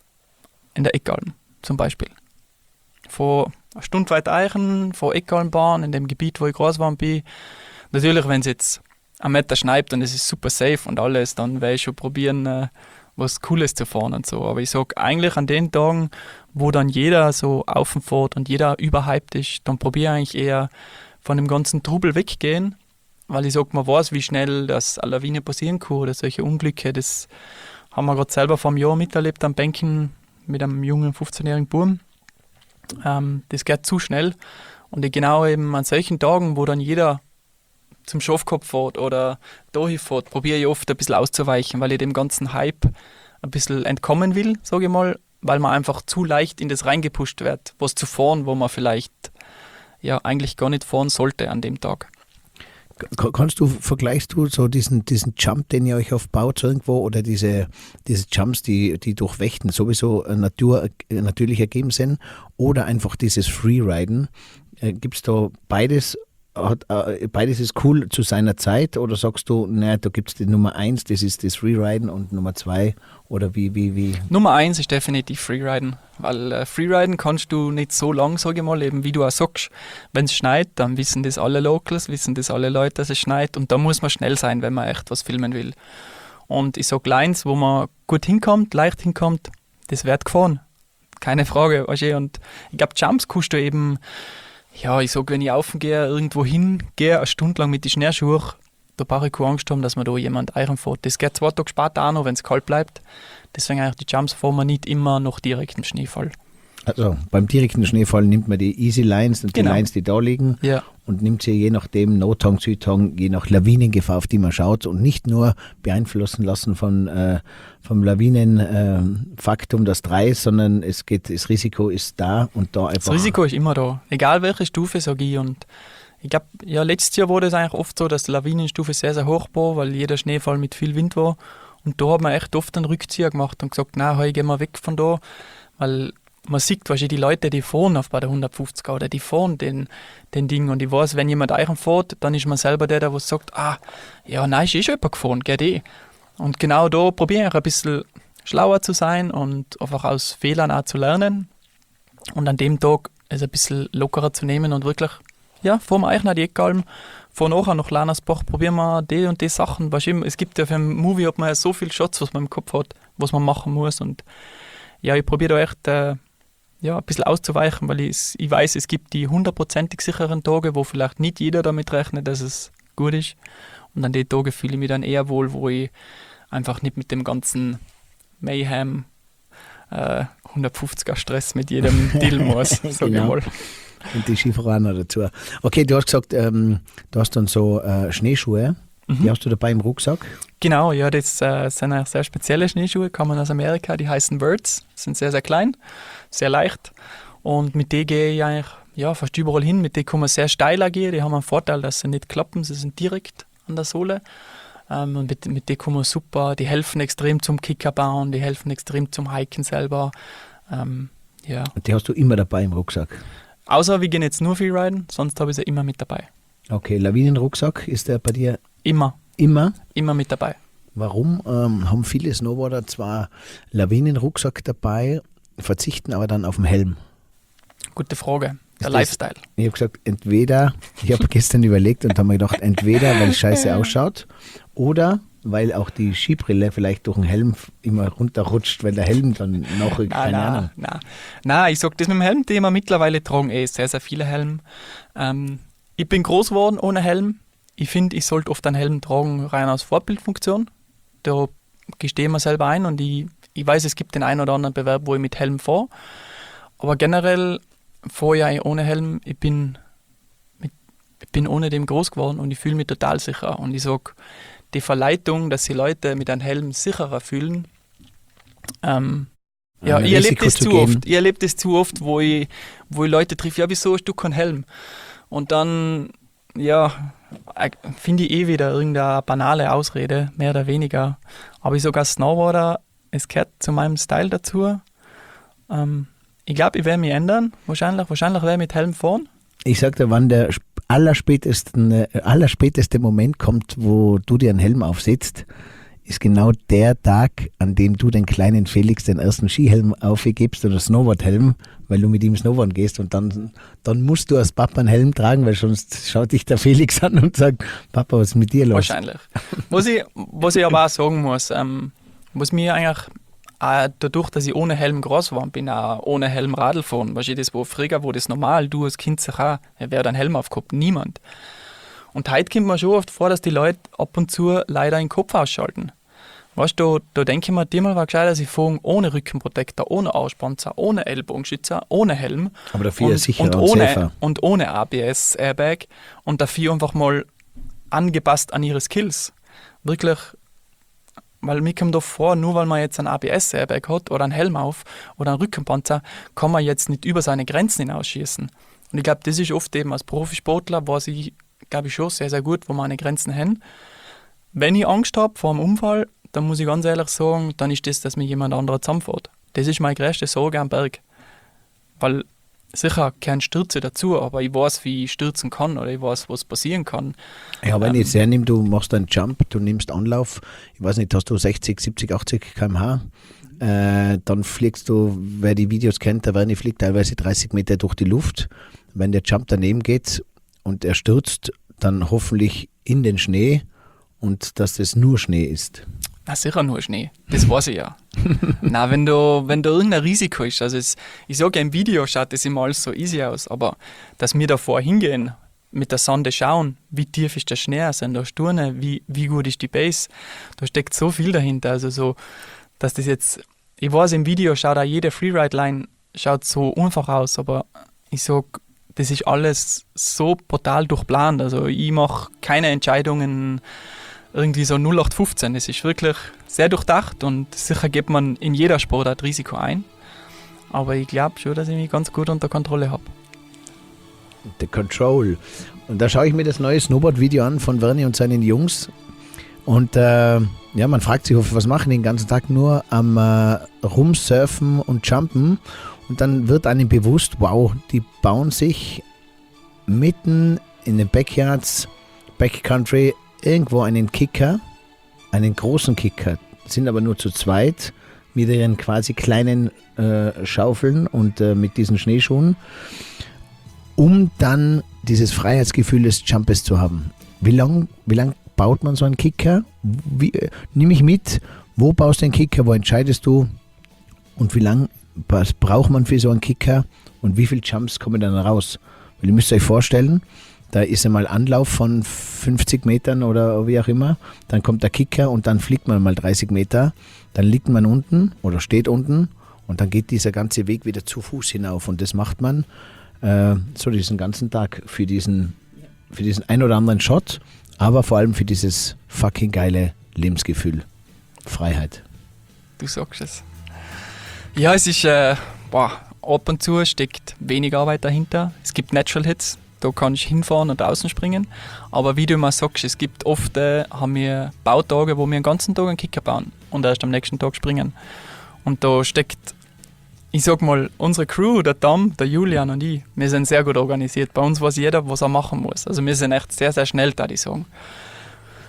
in der Eckalm zum Beispiel. Von eine Stunde weit Eichen, von Eckalmbahn, in dem Gebiet, wo ich groß war bin. Natürlich, wenn es jetzt einen Meter schneit und es ist super safe und alles, dann werde ich schon probieren, äh, was Cooles zu fahren und so. Aber ich sage eigentlich an den Tagen, wo dann jeder so aufenfährt und jeder überhyped ist, dann probiere ich eigentlich eher von dem ganzen Trubel weggehen, weil ich sage, man weiß, wie schnell das eine Lawine passieren kann oder solche Unglücke. Das haben wir gerade selber vor einem Jahr miterlebt am Bänken mit einem jungen fünfzehnjährigen Buben. Ähm, das geht zu schnell. Und ich genau eben an solchen Tagen, wo dann jeder zum Schafkopf fährt oder dahin fährt, probiere ich oft ein bisschen auszuweichen, weil ich dem ganzen Hype ein bisschen entkommen will, sage ich mal, weil man einfach zu leicht in das reingepusht wird, was zu fahren, wo man vielleicht ja eigentlich gar nicht fahren sollte an dem Tag. Kannst du, vergleichst du so diesen, diesen Jump, den ihr euch aufbaut irgendwo, oder diese, diese Jumps, die, die durch Wächten sowieso Natur, natürlich ergeben sind, oder einfach dieses Freeriden? Äh, Gibt es da beides? Hat, äh, beides ist cool zu seiner Zeit, oder sagst du, naja, da gibt es die Nummer eins, das ist das Freeriden, und Nummer zwei, oder wie, wie, wie? Nummer eins ist definitiv Freeriden, weil äh, Freeriden kannst du nicht so lang, sage ich mal, eben wie du auch sagst, wenn es schneit, dann wissen das alle Locals, wissen das alle Leute, dass es schneit, und da muss man schnell sein, wenn man echt was filmen will. Und ich sage Lines, wo man gut hinkommt, leicht hinkommt, das wird gefahren, keine Frage, weißt du? Und ich glaube, Jumps kannst du eben, ja, ich sage, wenn ich aufgehe, irgendwo hingehe, eine Stunde lang mit den Schneeschuhen, da brauche ich keine Angst haben, dass mir da jemand reinfährt. Das geht zwei Tage später auch noch, wenn es kalt bleibt. Deswegen eigentlich die Jumps fahren wir nicht immer nach direktem Schneefall. Also beim direkten Schneefall nimmt man die Easy Lines und Genau. die Lines, die da liegen, Ja. und nimmt sie je nachdem No-Tong, Südtong, je nach Lawinengefahr, auf die man schaut, und nicht nur beeinflussen lassen von, äh, vom Lawinenfaktum, äh, das drei ist, sondern es geht, das Risiko ist da und da einfach. Das Risiko ist immer da, egal welche Stufe, sage ich. Und ich glaube, ja, letztes Jahr war das eigentlich oft so, dass die Lawinenstufe sehr, sehr hoch war, weil jeder Schneefall mit viel Wind war. Und da hat man echt oft einen Rückzieher gemacht und gesagt, nein, heute gehen wir weg von da, weil man sieht wahrscheinlich die Leute, die fahren auf bei der hundertfünfziger oder die fahren den, den Ding, und ich weiß, wenn jemand eichen fährt, dann ist man selber der, der was sagt, ah, ja, nein, ist eh schon jemand gefahren, geht eh. Und genau da probiere ich ein bisschen schlauer zu sein und einfach aus Fehlern auch zu lernen und an dem Tag es ein bisschen lockerer zu nehmen und wirklich, ja, vor dem Eichner die Eckalm, vor nachher nach Lanersbach probieren wir die und die Sachen, weißt du, es gibt ja für einen Movie hat man ja so viele Shots, was man im Kopf hat, was man machen muss, und ja, ich probiere da echt äh, ja, ein bisschen auszuweichen, weil ich, ich weiß, es gibt die hundertprozentig sicheren Tage, wo vielleicht nicht jeder damit rechnet, dass es gut ist. Und an den Tagen fühle ich mich dann eher wohl, wo ich einfach nicht mit dem ganzen Mayhem äh, hundertfünfziger Stress mit jedem Deal muss, sag Genau. ich mal. Und die Skifahrer noch dazu. Okay, du hast gesagt, ähm, du hast dann so äh, Schneeschuhe, die hast du dabei im Rucksack. Genau, ja, das äh, sind eigentlich sehr spezielle Schneeschuhe, kommen aus Amerika, die heißen Birds, sind sehr, sehr klein, sehr leicht, und mit denen gehe ich eigentlich ja, fast überall hin, mit denen kann man sehr steil gehen, die haben einen Vorteil, dass sie nicht klappen, sie sind direkt an der Sohle, ähm, und mit, mit denen kann man super, die helfen extrem zum Kicker bauen, die helfen extrem zum Hiken selber, ähm, ja. Und die hast du immer dabei im Rucksack. Außer wir gehen jetzt nur Freeriden, sonst habe ich sie immer mit dabei. Okay, Lawinenrucksack, ist der bei dir Immer, immer? immer mit dabei. Warum ähm, haben viele Snowboarder zwar Lawinenrucksack dabei, verzichten aber dann auf den Helm? Gute Frage. Der Ist Lifestyle. Das, ich habe gesagt, entweder, ich habe gestern überlegt und habe mir gedacht, entweder, weil es scheiße ausschaut oder weil auch die Skibrille vielleicht durch den Helm immer runterrutscht, wenn der Helm dann noch, keine Nein, Ahnung. nein, nein. Nein, ich sage, das mit dem Helm-Thema, mittlerweile tragen eh sehr, sehr viele Helme. Ähm, ich bin groß geworden ohne Helm. Ich finde, ich sollte oft einen Helm tragen, rein aus Vorbildfunktion. Da gestehe ich mir selber ein und ich, ich weiß, es gibt den einen oder anderen Bewerb, wo ich mit Helm fahre. Aber generell fahre ich eigentlich ohne Helm. Ich bin, mit, ich bin ohne dem groß geworden und ich fühle mich total sicher. Und ich sage, die Verleitung, dass die Leute mit einem Helm sicherer fühlen, ähm, ja, Ein ich erlebe Risiko das zu zu gehen. oft. Ich erlebe das zu oft, wo ich, wo ich Leute treffe, ja, wieso hast du keinen Helm? Und dann, ja, äh, finde ich eh wieder irgendeine banale Ausrede, mehr oder weniger. Aber ich sage als Snowboarder, es gehört zu meinem Style dazu. Ähm, ich glaube, ich werde mich ändern. Wahrscheinlich, wahrscheinlich werde ich mit Helm fahren. Ich sag dir, wann der sp- allerspätesten, äh, allerspäteste Moment kommt, wo du dir einen Helm aufsetzt, ist genau der Tag, an dem du den kleinen Felix den ersten Skihelm aufgibst oder Snowboardhelm, weil du mit ihm Snowboarden gehst und dann, dann musst du als Papa einen Helm tragen, weil sonst schaut dich der Felix an und sagt, Papa, was ist mit dir los? Wahrscheinlich. Was ich, was ich aber auch sagen muss, ähm, was mir eigentlich auch dadurch, dass ich ohne Helm groß war, bin auch ohne Helm Radl fahren. Weißt du, das war früher, wo das normal, du als Kind sag auch, wer hat einen Helm aufgehabt? Niemand. Und heute kommt mir schon oft vor, dass die Leute ab und zu leider den Kopf ausschalten. Weißt du, da, da denke ich mir, diesmal war gescheiter, sie fahren ohne Rückenprotektor, ohne Auspanzer, ohne Ellbogenschützer, ohne Helm. Aber dafür und, ist sicher und und ohne, safer. und ohne A B S-Airbag und dafür einfach mal angepasst an ihre Skills. Wirklich, weil mir kommt doch vor, nur weil man jetzt ein A B S-Airbag hat oder einen Helm auf oder einen Rückenpanzer, kann man jetzt nicht über seine Grenzen hinausschießen. Und ich glaube, das ist oft eben als Profisportler, weiß ich, glaube ich schon sehr, sehr gut, wo meine Grenzen haben. Wenn ich Angst habe vor einem Unfall, dann muss ich ganz ehrlich sagen, dann ist das, dass mir jemand anderer zusammenfährt. Das ist meine größte Sorge am Berg. Weil sicher kein Stürze dazu, aber ich weiß, wie ich stürzen kann oder ich weiß, was passieren kann. Ja, wenn Ähm, ich jetzt hernehme, du machst einen Jump, du nimmst Anlauf, ich weiß nicht, hast du sechzig, siebzig, achtzig Kilometer pro Stunde, äh, dann fliegst du, wer die Videos kennt, der Werni fliegt teilweise dreißig Meter durch die Luft. Wenn der Jump daneben geht und er stürzt, dann hoffentlich in den Schnee und dass das nur Schnee ist. Na sicher nur Schnee, das weiß ich ja. Na, wenn du, wenn da irgendein Risiko ist, also es, ich sage, im Video schaut das immer alles so easy aus, aber dass wir davor hingehen, mit der Sonde schauen, wie tief ist der Schnee, sind da Sturne, wie, wie gut ist die Base, da steckt so viel dahinter, also so, dass das jetzt, ich weiß, im Video schaut auch jede Freeride-Line schaut so einfach aus, aber ich sage, das ist alles so brutal durchplant, also ich mache keine Entscheidungen irgendwie so null acht fünfzehn. Es ist wirklich sehr durchdacht und sicher gibt man in jeder Sportart Risiko ein. Aber ich glaube schon, dass ich mich ganz gut unter Kontrolle habe. The Control. Und da schaue ich mir das neue Snowboard-Video an von Werni und seinen Jungs. Und äh, ja, man fragt sich, was machen die den ganzen Tag nur am äh, Rumsurfen und Jumpen. Und dann wird einem bewusst, wow, die bauen sich mitten in den Backyards, Backcountry, irgendwo einen Kicker, einen großen Kicker, sind aber nur zu zweit mit ihren quasi kleinen äh, Schaufeln und äh, mit diesen Schneeschuhen, um dann dieses Freiheitsgefühl des Jumpes zu haben. Wie lang, wie lang baut man so einen Kicker? Wie, äh, nimm mich mit, wo baust du einen Kicker, wo entscheidest du und wie lang was braucht man für so einen Kicker und wie viele Jumps kommen dann raus? Weil ihr müsst euch vorstellen, da ist einmal Anlauf von fünfzig Metern oder wie auch immer. Dann kommt der Kicker und dann fliegt man mal dreißig Meter. Dann liegt man unten oder steht unten und dann geht dieser ganze Weg wieder zu Fuß hinauf. Und das macht man äh, so diesen ganzen Tag für diesen, für diesen ein oder anderen Shot, aber vor allem für dieses fucking geile Lebensgefühl. Freiheit. Du sagst es. Ja, es ist, äh, boah, ab und zu steckt wenig Arbeit dahinter. Es gibt Natural Hits. Da kann ich hinfahren und außen springen. Aber wie du immer sagst, es gibt oft, äh, haben wir Bautage, wo wir den ganzen Tag einen Kicker bauen und erst am nächsten Tag springen. Und da steckt, ich sag mal, unsere Crew, der Tom, der Julian und ich, wir sind sehr gut organisiert. Bei uns weiß jeder, was er machen muss. Also wir sind echt sehr, sehr schnell, da ich sagen.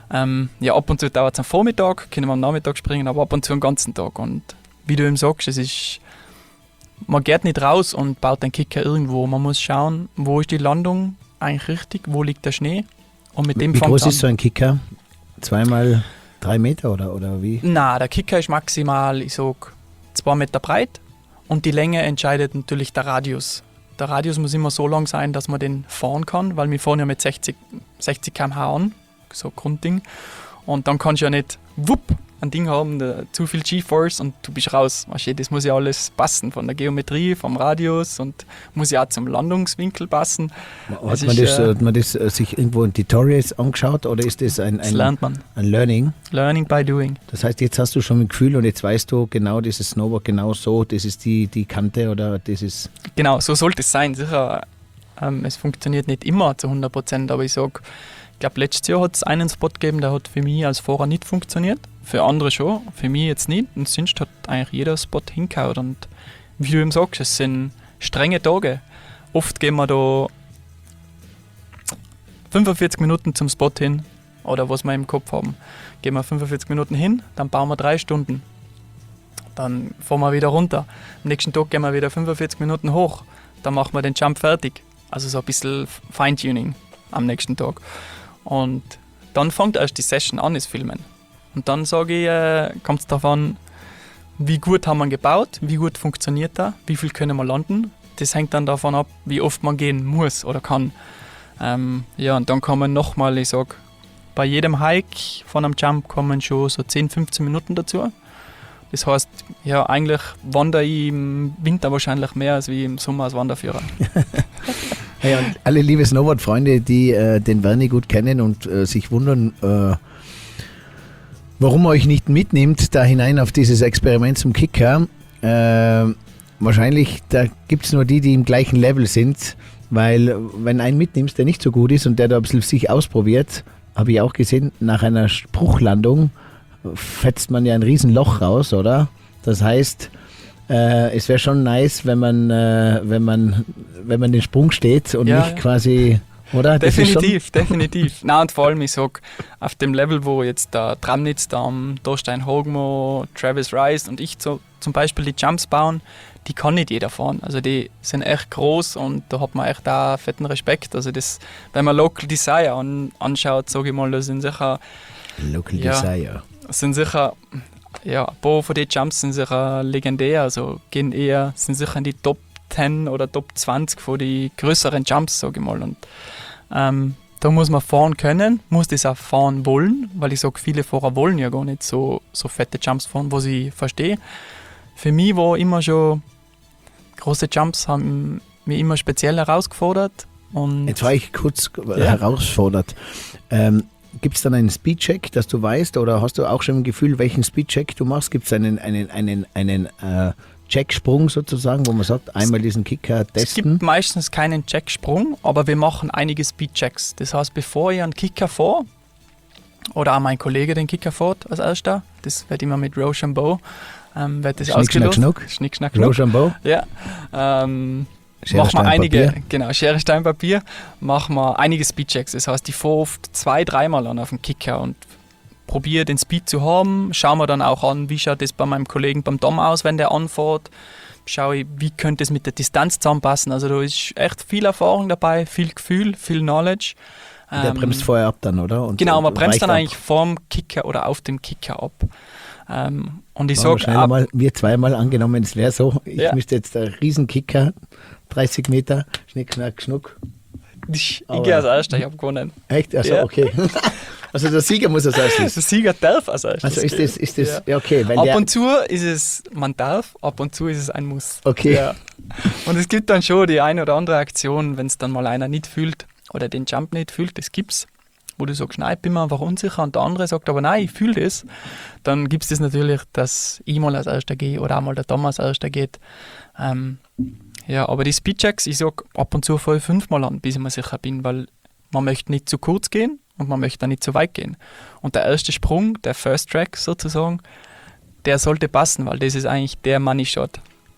Ähm, ja, ab und zu dauert es am Vormittag, können wir am Nachmittag springen, aber ab und zu den ganzen Tag. Und wie du eben sagst, es ist, man geht nicht raus und baut den Kicker irgendwo. Man muss schauen, wo ist die Landung eigentlich richtig, wo liegt der Schnee. Und mit dem Wie fängt groß an. ist so ein Kicker? Zweimal drei Meter oder, oder wie? Na, der Kicker ist maximal, ich sag, zwei Meter breit und die Länge entscheidet natürlich der Radius. Der Radius muss immer so lang sein, dass man den fahren kann, weil wir fahren ja mit sechzig, sechzig Kilometer pro Stunde an, so Grundding. Und dann kannst du ja nicht wupp ein Ding haben, der, zu viel G-Force und du bist raus. Weißt du, das muss ja alles passen, von der Geometrie, vom Radius und muss ja auch zum Landungswinkel passen. Hat man, ist, das, äh, hat man das äh, sich irgendwo in Tutorials angeschaut oder ist das ein, Das ein, lernt man. ein Learning? Learning by doing. Das heißt, jetzt hast du schon ein Gefühl und jetzt weißt du genau, dieses Snowboard genau so, das ist die, die Kante oder das ist... Genau, so sollte es sein. Sicher, ähm, es funktioniert nicht immer zu hundert Prozent, aber ich sage, ich glaube, letztes Jahr hat es einen Spot gegeben, der hat für mich als Fahrer nicht funktioniert. Für andere schon, für mich jetzt nicht. Und sonst hat eigentlich jeder Spot hingehauen. Und wie du eben sagst, es sind strenge Tage. Oft gehen wir da fünfundvierzig Minuten zum Spot hin, oder was wir im Kopf haben. Gehen wir fünfundvierzig Minuten hin, dann bauen wir drei Stunden. Dann fahren wir wieder runter. Am nächsten Tag gehen wir wieder fünfundvierzig Minuten hoch. Dann machen wir den Jump fertig. Also so ein bisschen Feintuning am nächsten Tag. Und dann fängt erst die Session an, das Filmen. Und dann sage ich, äh, kommt es darauf an, wie gut haben wir gebaut, wie gut funktioniert er, wie viel können wir landen. Das hängt dann davon ab, wie oft man gehen muss oder kann. Ähm, ja, und dann kommen nochmal, ich sage, bei jedem Hike von einem Jump kommen schon so zehn, fünfzehn Minuten dazu. Das heißt, ja, eigentlich wandere ich im Winter wahrscheinlich mehr als wie im Sommer als Wanderführer. Hey, und alle liebe Snowboard-Freunde, die äh, den Werni gut kennen und äh, sich wundern, äh, warum er euch nicht mitnimmt, da hinein auf dieses Experiment zum Kicker, äh, wahrscheinlich, da gibt es nur die, die im gleichen Level sind, weil wenn einen mitnimmst, der nicht so gut ist und der da ein bisschen sich ausprobiert, habe ich auch gesehen, nach einer Spruchlandung fetzt man ja ein Riesenloch raus, oder? Das heißt, äh, es wäre schon nice, wenn man, äh, wenn man, wenn man den Sprung steht und Ja, nicht ja. quasi, oder? Das ist Definitiv, definitiv. Nein, und vor allem, ich sag, auf dem Level, wo jetzt der Tramnitz, der Thorstein Hogmo, Travis Rice und ich so, zum Beispiel die Jumps bauen, die kann nicht jeder fahren. Also die sind echt groß und da hat man echt auch fetten Respekt. Also das, wenn man Local Desire an, anschaut, sage ich mal, da sind sicher, schon Local Ja. Desire. sind sicher, ja, ein paar von den Jumps sind sicher legendär, also gehen eher, sind sicher in die Top zehn oder Top zwanzig von den größeren Jumps, sage ich mal. Und ähm, da muss man fahren können, muss das auch fahren wollen, weil ich sage, viele Fahrer wollen ja gar nicht so, so fette Jumps fahren, was ich verstehe. Für mich war immer schon, große Jumps haben mich immer speziell herausgefordert. Und Jetzt war ich kurz Ja. herausfordert. Ähm, Gibt es dann einen Speedcheck, dass du weißt, oder hast du auch schon ein Gefühl, welchen Speedcheck du machst? Gibt es einen, einen, einen, einen äh, Checksprung sozusagen, wo man sagt, einmal diesen Kicker es testen? gibt meistens keinen Checksprung, aber wir machen einige Speedchecks. Das heißt, bevor ich einen Kicker fahre, oder auch mein Kollege den Kicker fährt als erster, das wird immer mit Rochambeau, ähm, wird das Schnick, schnack, ausgelost. schnuck. Schnick, schnack, schnuck. Rochambeau? Ja. Ähm, Schere, machen wir Stein, einige, Papier. genau, Schere, Stein, Papier, machen wir einige Speedchecks. Das heißt, ich fahre oft zwei, dreimal an auf den Kicker und probiere den Speed zu haben. Schauen wir dann auch an, wie schaut das bei meinem Kollegen beim Dom aus, wenn der anfährt. Schaue ich, wie könnte es mit der Distanz zusammenpassen. Also da ist echt viel Erfahrung dabei, viel Gefühl, viel Knowledge. Der Ähm, bremst vorher ab dann, oder? Und, Genau, man und bremst weicht dann ab. eigentlich vorm Kicker oder auf dem Kicker ab. Ähm, und ich Machen wir sage, schnell mal, wir zweimal angenommen, es wäre so, ich Ja. müsste jetzt einen Riesenkicker, dreißig Meter, Schnick, Schnack, Schnuck. ich, ich Aber- gehe als Erster, ich habe gewonnen. Echt? Also, Ja. okay. Also der Sieger muss als Der erstes. Sieger darf als Erstes. Also ist das, ist das, Ja. ja, okay, weil Ab der, und zu ist es, man darf, ab und zu ist es ein Muss. Okay. Ja. Und es gibt dann schon die eine oder andere Aktion, wenn es dann mal einer nicht fühlt oder den Jump nicht fühlt, das gibt's, wo du sagst, nein, ich bin mir einfach unsicher und der andere sagt, aber nein, ich fühle das, dann gibt es das natürlich, dass ich mal als Erster gehe oder auch mal der Thomas als Erster geht. Ähm, ja, aber die Speedchecks, ich sage ab und zu fahre ich fünfmal an, bis ich mir sicher bin, weil man möchte nicht zu kurz gehen und man möchte auch nicht zu weit gehen. Und der erste Sprung, der First Track sozusagen, der sollte passen, weil das ist eigentlich der Money Shot.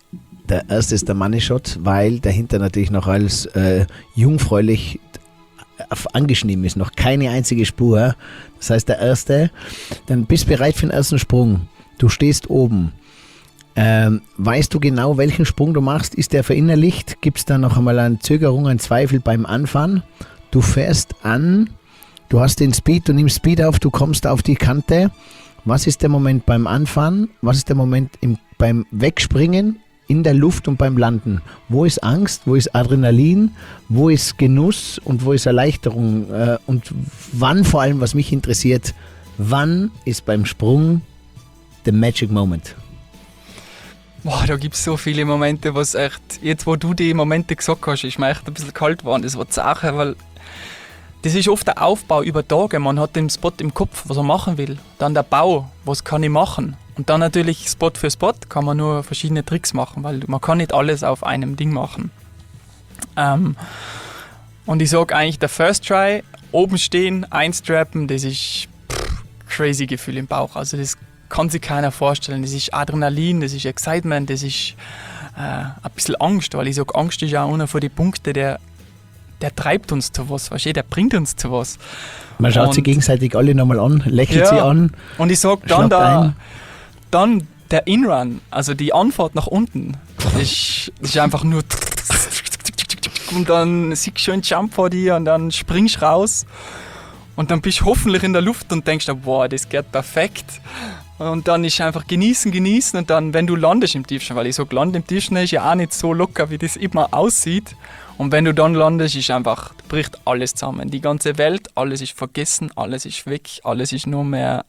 der erste ist der Money Shot, weil dahinter natürlich noch alles äh, jungfräulich auf angeschnitten ist, noch keine einzige Spur. Das heißt, der erste, dann bist du bereit für den ersten Sprung. Du stehst oben. Ähm, weißt du genau, welchen Sprung du machst? Ist der verinnerlicht? Gibt es da noch einmal eine Zögerung, einen Zweifel beim Anfahren? Du fährst an, du hast den Speed, du nimmst Speed auf, du kommst auf die Kante. Was ist der Moment beim Anfahren? Was ist der Moment im, beim Wegspringen, in der Luft und beim Landen? Wo ist Angst? Wo ist Adrenalin? Wo ist Genuss? Und wo ist Erleichterung? Äh, und wann vor allem, was mich interessiert, wann ist beim Sprung the magic moment? Boah, da gibt es so viele Momente, was echt, jetzt wo du die Momente gesagt hast, ist mir echt ein bisschen kalt geworden. Das war die Sache, weil das ist oft der Aufbau über Tage. Man hat den Spot im Kopf, was er machen will. Dann der Bau, was kann ich machen? Und dann natürlich Spot für Spot kann man nur verschiedene Tricks machen, weil man kann nicht alles auf einem Ding machen. Ähm, und ich sage eigentlich, der First Try, oben stehen, einstrappen, das ist pff, crazy Gefühl im Bauch. Also das kann sich keiner vorstellen. Das ist Adrenalin, das ist Excitement, das ist äh, ein bisschen Angst, weil ich sage, Angst ist ja auch einer von den Punkten, der, der treibt uns zu was, weißt du, der bringt uns zu was. Man schaut und, sich gegenseitig alle nochmal an, lächelt ja, sie an. Und ich sage dann, da, dann der Inrun, also die Anfahrt nach unten, das ist, das ist einfach nur und dann siehst du schon einen Jump vor dir und dann springst du raus und dann bist du hoffentlich in der Luft und denkst, boah, das geht perfekt. Und dann ist einfach genießen, genießen und dann, wenn du landest im Tiefschnee, weil ich sage, Land im Tiefschnee ist ja auch nicht so locker, wie das immer aussieht. Und wenn du dann landest, ist einfach, bricht alles zusammen. Die ganze Welt, alles ist vergessen, alles ist weg, alles ist nur mehr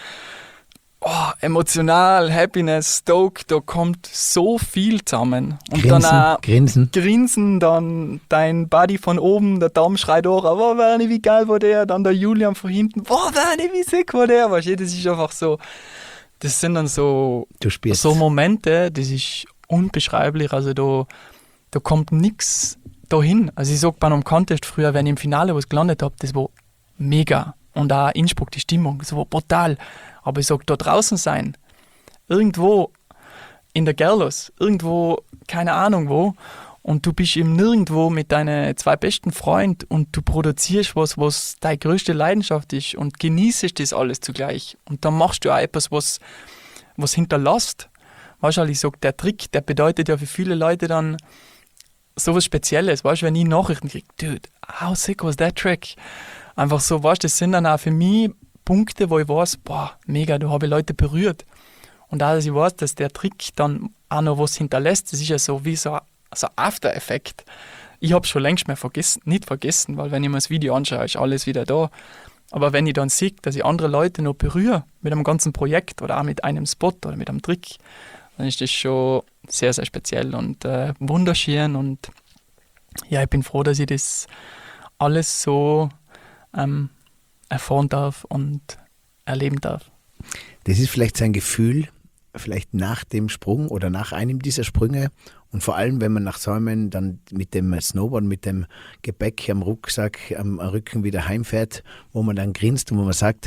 oh, emotional, Happiness, Stoke, da kommt so viel zusammen. Und Grinsen, dann auch Grinsen. Grinsen, dann dein Buddy von oben, der Dom schreit auch, oh, Werni, wie geil war der? Dann der Julian von hinten, oh, Werni, wie sick war der? Weißt du, das ist einfach so, das sind dann so, so Momente, das ist unbeschreiblich, also da, da kommt nichts dahin. Also ich sag bei einem Contest früher, wenn ich im Finale was gelandet habe, das war mega. Und auch Innsbruck, die Stimmung, das war brutal. Aber ich sag, da draußen sein, irgendwo in der Gerlos, irgendwo, keine Ahnung wo, und du bist eben nirgendwo mit deinen zwei besten Freunden und du produzierst was, was deine größte Leidenschaft ist und genießt das alles zugleich. Und dann machst du auch etwas, was, was hinterlässt. Weißt du, ich sag, der Trick, der bedeutet ja für viele Leute dann sowas Spezielles. Weißt du, wenn ich Nachrichten kriege, dude, how sick was that trick? Einfach so, weißt du, das sind dann auch für mich Punkte, wo ich weiß, boah, mega, da habe ich Leute berührt. Und auch, dass ich weiß, dass der Trick dann auch noch was hinterlässt, das ist ja so wie so ein so After-Effekt. Ich habe es schon längst mehr vergessen, nicht vergessen, weil wenn ich mir das Video anschaue, ist alles wieder da. Aber wenn ich dann sehe, dass ich andere Leute noch berühre mit einem ganzen Projekt oder auch mit einem Spot oder mit einem Trick, dann ist das schon sehr, sehr speziell und äh, wunderschön. Und ja, ich bin froh, dass ich das alles so ähm, erfahren darf und erleben darf. Das ist vielleicht sein Gefühl, vielleicht nach dem Sprung oder nach einem dieser Sprünge und vor allem, wenn man nach Säumen dann mit dem Snowboard, mit dem Gepäck am Rucksack, am Rücken wieder heimfährt, wo man dann grinst und wo man sagt,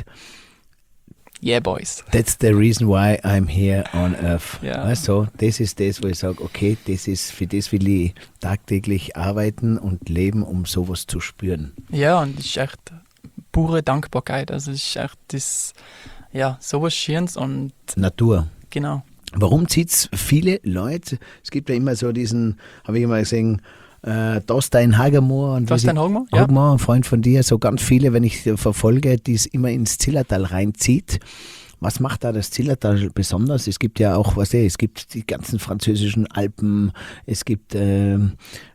yeah, boys. That's the reason why I'm here on Earth. Ja. Also, das ist das, wo ich sage, okay, das ist, für das will ich tagtäglich arbeiten und leben, um sowas zu spüren. Ja, und das ist echt pure Dankbarkeit. Also, es ist echt das, ja, sowas Schönes und Natur. Genau. Warum zieht es viele Leute? Es gibt ja immer so diesen, habe ich immer gesehen, äh, Dostein Hagermoor. Dostein Hagermoor, ja. Hagermoor, ein Freund von dir, so ganz viele, wenn ich verfolge, die es immer ins Zillertal reinzieht. Was macht da das Zillertal besonders? Es gibt ja auch, was ich, es gibt die ganzen französischen Alpen, es gibt äh, äh,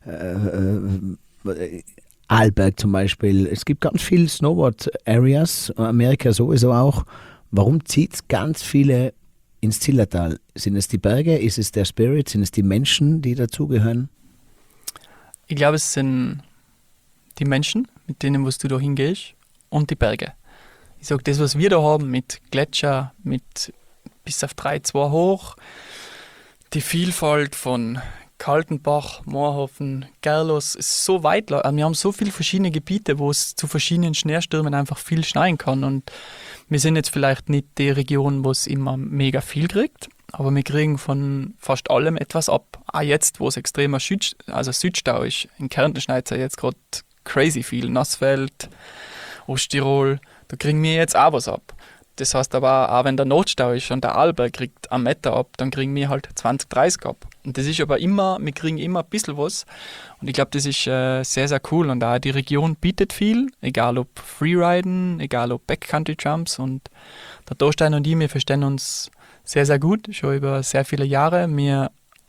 äh, Arlberg zum Beispiel, es gibt ganz viele Snowboard-Areas, Amerika sowieso auch. Warum zieht es ganz viele ins Zillertal? Sind es die Berge? Ist es der Spirit? Sind es die Menschen, die dazugehören? Ich glaube, es sind die Menschen, mit denen was du da hingehst, und die Berge. Ich sage, das, was wir da haben, mit Gletscher, mit bis auf drei Komma zwei hoch, die Vielfalt von Kaltenbach, Moorhofen, Gerlos ist so weit. Wir haben so viele verschiedene Gebiete, wo es zu verschiedenen Schneestürmen einfach viel schneien kann. Und wir sind jetzt vielleicht nicht die Region, wo es immer mega viel kriegt, aber wir kriegen von fast allem etwas ab. Auch jetzt, wo es extremer Süd, also Südstau ist. In Kärnten schneit es ja jetzt gerade crazy viel. Nassfeld, Osttirol, da kriegen wir jetzt auch was ab. Das heißt aber auch, wenn der Notstau ist und der Arlberg kriegt einen Meter ab, dann kriegen wir halt zwanzig, dreißig ab. Und das ist aber immer, wir kriegen immer ein bisschen was. Und ich glaube, das ist äh, sehr, sehr cool. Und auch die Region bietet viel, egal ob Freeriden, egal ob Backcountry Jumps. Und der Thorstein und ich, wir verstehen uns sehr, sehr gut, schon über sehr viele Jahre. Wir,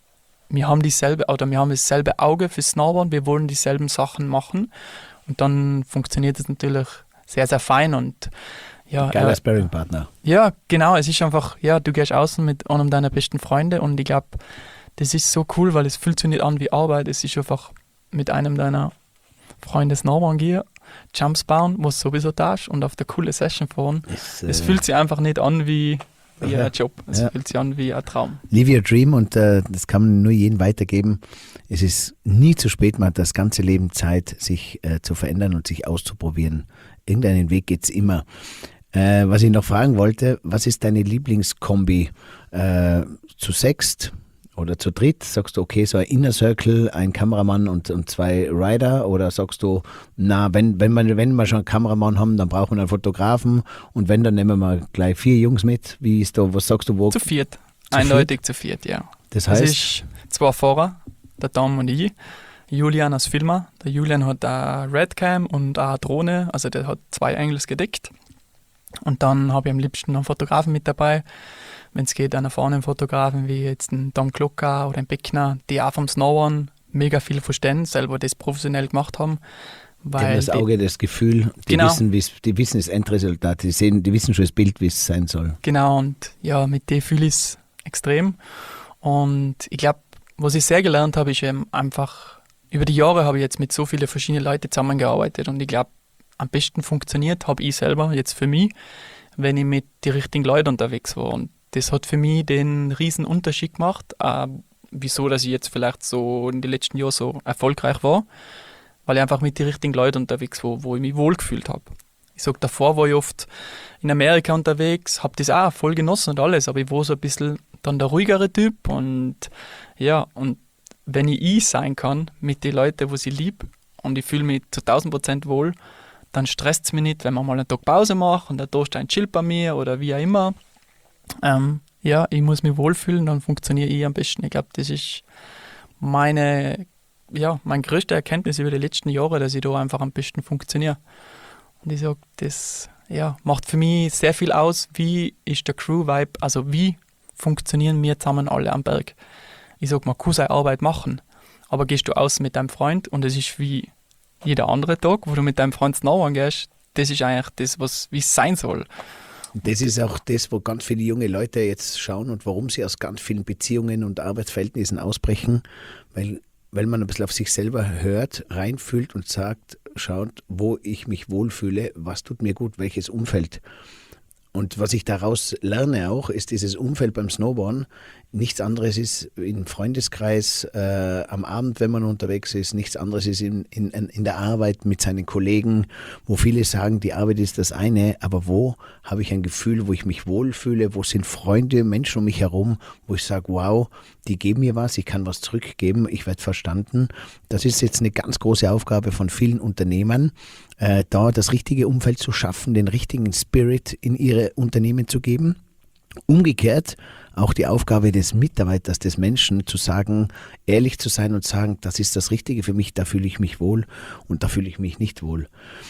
wir haben dieselbe, oder wir haben dasselbe Auge fürs Snowboard, wir wollen dieselben Sachen machen. Und dann funktioniert es natürlich sehr, sehr fein. Und ja, Geiler äh, Sparringpartner. Ja, genau. Es ist einfach, ja, du gehst außen mit einem deiner besten Freunde und ich glaube, das ist so cool, weil es fühlt sich nicht an wie Arbeit. Es ist einfach mit einem deiner Freunde Snowboard gehen, Jumps bauen, was sowieso da ist und auf der coole Session fahren. Ist, Es äh, fühlt sich einfach nicht an wie, wie Ja. ein Job. Es Ja. fühlt sich an wie ein Traum. Live your dream und äh, das kann man nur jedem weitergeben. Es ist nie zu spät, man hat das ganze Leben Zeit, sich äh, zu verändern und sich auszuprobieren. Irgendeinen Weg geht es immer. Äh, was ich noch fragen wollte, was ist deine Lieblingskombi? Äh, zu sechst oder zu dritt? Sagst du, okay, so ein Inner Circle, ein Kameramann und, und zwei Rider? Oder sagst du, na, wenn, wenn, wir, wenn wir schon einen Kameramann haben, dann brauchen wir einen Fotografen und wenn, dann nehmen wir gleich vier Jungs mit. Wie ist da, was sagst du, wo? Zu viert. Zu Eindeutig zu viert, ja. Das Es heißt, ist zwei Fahrer, der Tom und ich. Julian als Filmer. Der Julian hat eine Redcam und eine Drohne, also der hat zwei Angles gedeckt. Und dann habe ich am liebsten noch einen Fotografen mit dabei. Wenn es geht, einen erfahrenen Fotografen wie jetzt einen Tom Glocker oder einen Beckner, die auch vom Snowboarden mega viel verstehen, selber das professionell gemacht haben. die haben Weil das Auge, das Gefühl, die, Genau. wissen, wie's, die wissen das Endresultat, die, sehen, die wissen schon das Bild, wie es sein soll. Genau, und ja, mit dem fühle ich es extrem. Und ich glaube, was ich sehr gelernt habe, ist eben einfach, über die Jahre habe ich jetzt mit so vielen verschiedenen Leuten zusammengearbeitet und ich glaube, am besten funktioniert habe ich selber jetzt für mich, wenn ich mit den richtigen Leuten unterwegs war. Und das hat für mich den riesen Unterschied gemacht, äh, wieso, dass ich jetzt vielleicht so in den letzten Jahren so erfolgreich war, weil ich einfach mit den richtigen Leuten unterwegs war, wo ich mich wohlgefühlt habe. Ich sage, davor war ich oft in Amerika unterwegs, habe das auch voll genossen und alles, aber ich war so ein bisschen dann der ruhigere Typ und ja, und wenn ich ich sein kann mit den Leuten, die ich liebe und ich fühle mich zu tausend Prozent wohl, dann stresst es mich nicht, wenn man mal einen Tag Pause macht und der Thorstein chillt bei mir oder wie auch immer. Ähm, ja, ich muss mich wohlfühlen, dann funktioniere ich am besten. Ich glaube, das ist meine, ja, meine größte Erkenntnis über die letzten Jahre, dass ich da einfach am besten funktioniere. Und ich sage, das ja, macht für mich sehr viel aus, wie ist der Crew-Vibe, also wie funktionieren wir zusammen alle am Berg. Ich sage, man kann seine Arbeit machen, aber gehst du aus mit deinem Freund und es ist wie jeder andere Tag, wo du mit deinem Freund Snowboarden gehst, das ist eigentlich das, was wie es sein soll. Und das ist auch das, wo ganz viele junge Leute jetzt schauen und warum sie aus ganz vielen Beziehungen und Arbeitsverhältnissen ausbrechen, weil, weil man ein bisschen auf sich selber hört, reinfühlt und sagt, schaut, wo ich mich wohlfühle, was tut mir gut, welches Umfeld. Und was ich daraus lerne auch, ist dieses Umfeld beim Snowboarden. Nichts anderes ist im Freundeskreis, äh, am Abend, wenn man unterwegs ist. Nichts anderes ist in, in, in der Arbeit mit seinen Kollegen, wo viele sagen, die Arbeit ist das eine, aber wo habe ich ein Gefühl, wo ich mich wohlfühle, wo sind Freunde, Menschen um mich herum, wo ich sage, wow, die geben mir was, ich kann was zurückgeben, ich werde verstanden. Das ist jetzt eine ganz große Aufgabe von vielen Unternehmern, äh, da das richtige Umfeld zu schaffen, den richtigen Spirit in ihre Unternehmen zu geben. Umgekehrt auch die Aufgabe des Mitarbeiters, des Menschen, zu sagen, ehrlich zu sein und sagen, das ist das Richtige für mich, da fühle ich mich wohl und da fühle ich mich nicht wohl.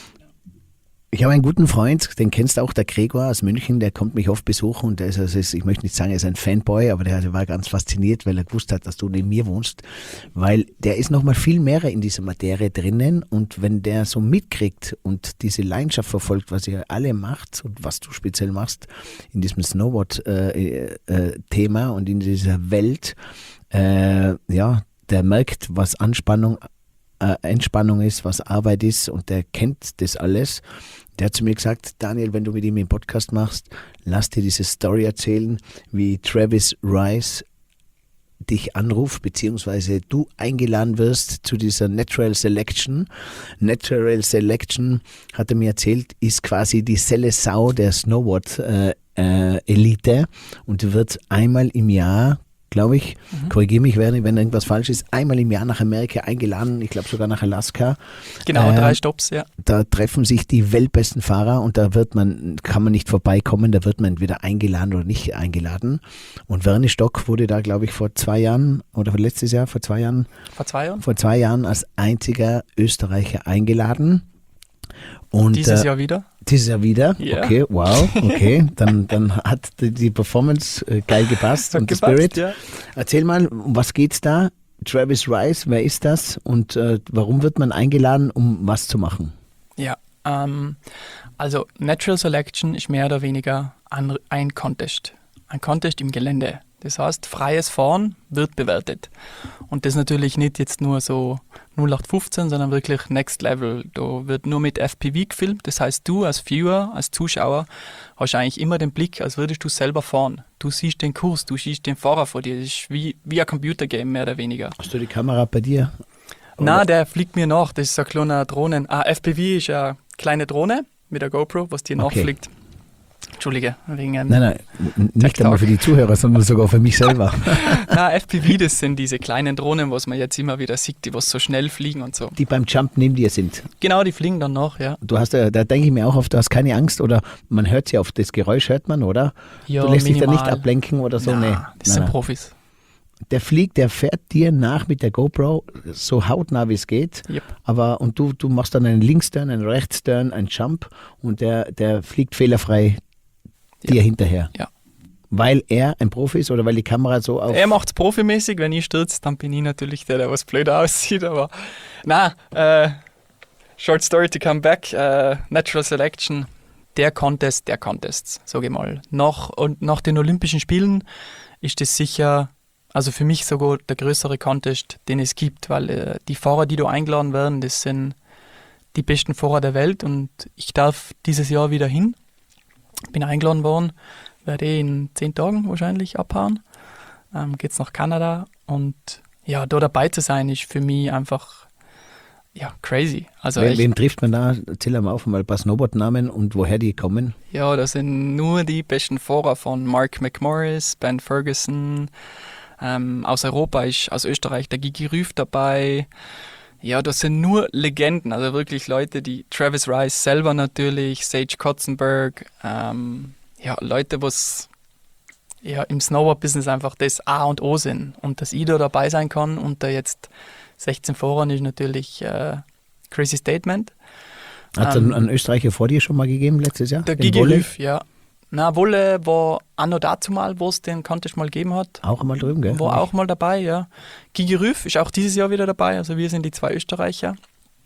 Ich habe einen guten Freund, den kennst du auch, der Gregor aus München, der kommt mich oft besuchen und der ist, also ist, ich möchte nicht sagen, er ist ein Fanboy, aber der, der war ganz fasziniert, weil er gewusst hat, dass du neben mir wohnst, weil der ist nochmal viel mehr in dieser Materie drinnen und wenn der so mitkriegt und diese Leidenschaft verfolgt, was ihr alle macht und was du speziell machst in diesem Snowboard-Thema äh, äh, und in dieser Welt, äh, ja, der merkt, was Anspannung äh, Entspannung ist, was Arbeit ist und der kennt das alles. Der hat zu mir gesagt, Daniel, wenn du mit ihm einen Podcast machst, lass dir diese Story erzählen, wie Travis Rice dich anruft, beziehungsweise du eingeladen wirst zu dieser Natural Selection. Natural Selection, hat er mir erzählt, ist quasi die Seleção der Snowboard-Elite äh, äh, und wird einmal im Jahr, glaube ich. Mhm. Korrigiere mich, wenn, wenn irgendwas falsch ist. Einmal im Jahr nach Amerika eingeladen, ich glaube sogar nach Alaska. Genau, äh, drei Stopps, ja. Da treffen sich die weltbesten Fahrer und da wird man, kann man nicht vorbeikommen, da wird man entweder eingeladen oder nicht eingeladen. Und Werner Stock wurde da, glaube ich, vor zwei Jahren oder letztes Jahr, vor zwei Jahren, Vor zwei Jahren? vor zwei Jahren als einziger Österreicher eingeladen. Und, Dieses äh, Jahr wieder? Dieses Jahr wieder? Ja. Okay, wow, okay. Dann, dann hat die, die Performance äh, geil gepasst Hat und der gepasst, Spirit. ja. Erzähl mal, um was geht's da? Travis Rice, wer ist das und äh, warum wird man eingeladen, um was zu machen? Ja, ähm, also Natural Selection ist mehr oder weniger ein, ein Contest. Ein Contest im Gelände. Das heißt, freies Fahren wird bewertet. Und das natürlich nicht jetzt nur so null acht fünfzehn, sondern wirklich Next Level. Da wird nur mit F P V gefilmt. Das heißt, du als Viewer, als Zuschauer, hast eigentlich immer den Blick, als würdest du selber fahren. Du siehst den Kurs, du siehst den Fahrer vor dir. Das ist wie, wie ein Computergame, mehr oder weniger. Hast du die Kamera bei dir? Nein, der fliegt mir nach. Das ist so eine kleine Drohne. Ah, F P V ist eine kleine Drohne mit der GoPro, was dir Okay. nachfliegt. Entschuldige, wegen Nein, nein, n- nicht TikTok. einmal für die Zuhörer, sondern sogar für mich selber. Na, F P V, das sind diese kleinen Drohnen, was man jetzt immer wieder sieht, die was so schnell fliegen und so. Die beim Jump neben dir sind. Genau, die fliegen dann noch, ja. Du hast, ja- da denke ich mir auch oft, du hast keine Angst oder man hört sie auf das Geräusch, hört man, oder? Ja, du lässt dich da nicht minimal. ablenken oder so, Na, nee. das Nein, sind nein. Profis. Der fliegt, der fährt dir nach mit der GoPro, so hautnah wie es geht. Yep. Aber und du, du machst dann einen Linksturn, einen Rechtsturn, einen Jump und der, der fliegt fehlerfrei dir hinterher. Ja. Weil er ein Profi ist oder weil die Kamera so auf. Er macht es profimäßig, wenn ich stürze, dann bin ich natürlich der, der was blöd aussieht, aber na, äh, short story to come back, äh, Natural Selection, der Contest, der Contest, sage ich mal. Nach, und nach den Olympischen Spielen ist das sicher, also für mich sogar der größere Contest, den es gibt, weil äh, die Fahrer, die da eingeladen werden, das sind die besten Fahrer der Welt und ich darf dieses Jahr wieder hin. Bin eingeladen worden, werde eh in zehn Tagen wahrscheinlich abhauen. Ähm, geht's nach Kanada und ja, da dabei zu sein, ist für mich einfach ja, crazy. Also Wen, echt, wen trifft man da? Erzähl mal auf, mal ein paar Snowboard-Namen und woher die kommen. ja, das sind nur die besten Fahrer von Mark McMorris, Ben Ferguson. Ähm, aus Europa ist aus Österreich der Gigi Rüff dabei. Ja, das sind nur Legenden, also wirklich Leute, die Travis Rice selber natürlich, Sage Kotzenberg, ähm, ja, Leute, was ja, im Snowboard-Business einfach das A und O sind. Und dass ich da dabei sein kann unter jetzt sechzehn Fahrern ist natürlich äh, crazy Statement. Hat es Ähm, einen, einen Österreicher vor dir schon mal gegeben letztes Jahr? Der Im Gigi Volley? Rüff, ja. Na, Wolle war auch noch dazu mal, wo es den Contest mal gegeben hat. Auch mal drüben, gell? War auch mal dabei, ja. Gigi Rüff ist auch dieses Jahr wieder dabei, also wir sind die zwei Österreicher.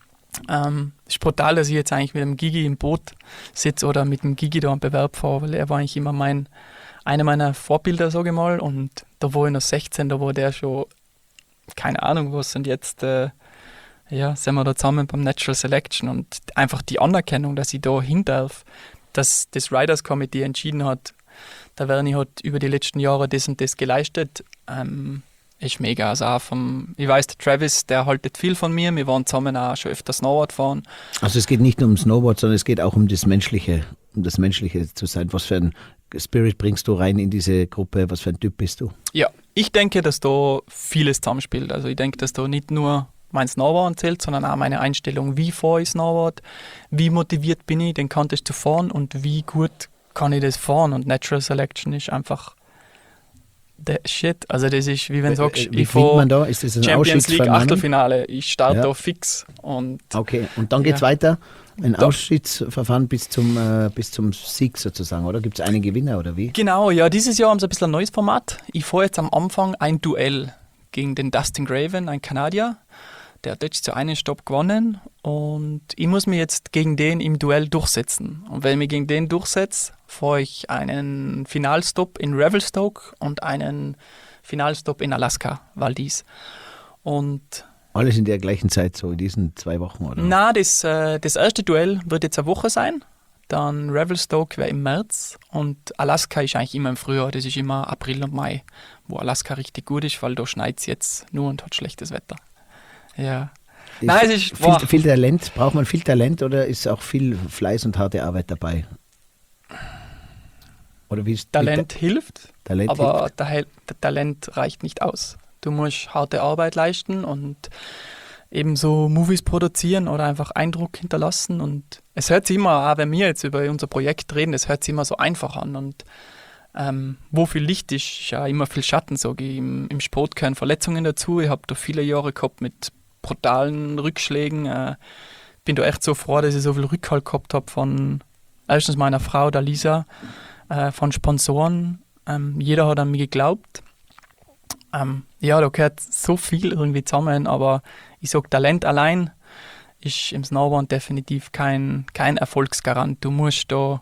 Ähm, ist brutal, dass ich jetzt eigentlich mit dem Gigi im Boot sitze oder mit dem Gigi da am Bewerb fahre, weil er war eigentlich immer mein, einer meiner Vorbilder, sage ich mal. Und da war ich noch sechzehn, da war der schon, keine Ahnung was, und jetzt äh, ja, sind wir da zusammen beim Natural Selection und einfach die Anerkennung, dass ich da hin darf, dass das Riders Committee entschieden hat, der Werni hat über die letzten Jahre das und das geleistet, ähm, ist mega. Also auch vom, ich weiß, der Travis, der haltet viel von mir, wir waren zusammen auch schon öfter Snowboard fahren. Also es geht nicht nur um Snowboard, sondern es geht auch um das Menschliche, um das Menschliche zu sein. Was für ein Spirit bringst du rein in diese Gruppe? Was für ein Typ bist du? Ja, ich denke, dass da vieles zusammenspielt. Also ich denke, dass da nicht nur mein Snowboard zählt, sondern auch meine Einstellung, wie fahre ich Snowboard, wie motiviert bin ich, den Contest zu fahren und wie gut kann ich das fahren. Und Natural Selection ist einfach der Shit. Also das ist, wie wenn du sagst, Wie ich findet man fahre da? Ist das ein Champions League Ausschussverfahren? Achtelfinale, ich starte Ja. da fix. Und Okay, und dann geht's Ja. weiter? Ein Da- Ausschiedsverfahren bis zum, äh, bis zum Sieg sozusagen, oder? Gibt es einen Gewinner oder wie? genau, ja, dieses Jahr haben sie ein bisschen ein neues Format. Ich fahre jetzt am Anfang ein Duell gegen den Dustin Graven, ein Kanadier. Der hat jetzt zu einem Stopp gewonnen und ich muss mich jetzt gegen den im Duell durchsetzen. Und wenn ich mich gegen den durchsetze, fahre ich einen Finalstopp in Revelstoke und einen Finalstopp in Alaska, Valdez. Und Alles in der gleichen Zeit, so in diesen zwei Wochen, oder? na, das, äh, das erste Duell wird jetzt eine Woche sein. Dann Revelstoke wäre im März und Alaska ist eigentlich immer im Frühjahr. Das ist immer April und Mai, wo Alaska richtig gut ist, weil da schneit es jetzt nur und hat schlechtes Wetter. Ja. Nein, es ist viel, boah. viel Talent, braucht man viel Talent oder ist auch viel Fleiß und harte Arbeit dabei? Oder wie ist Talent wie, hilft, Talent aber hilft? der, der Talent reicht nicht aus. Du musst harte Arbeit leisten und ebenso Movies produzieren oder einfach Eindruck hinterlassen. Und es hört sich immer, auch wenn wir jetzt über unser Projekt reden, es hört sich immer so einfach an. Und ähm, wo viel Licht ist, ist ja immer viel Schatten, sage ich. Im, Im Sport gehören Verletzungen dazu. Ich habe da viele Jahre gehabt mit brutalen Rückschlägen. Äh, bin da echt so froh, dass ich so viel Rückhalt gehabt habe von erstens meiner Frau, der Lisa, äh, von Sponsoren. Ähm, jeder hat an mich geglaubt. Ähm, ja, da gehört so viel irgendwie zusammen, aber ich sage, Talent allein ist im Snowboard definitiv kein, kein Erfolgsgarant. Du musst da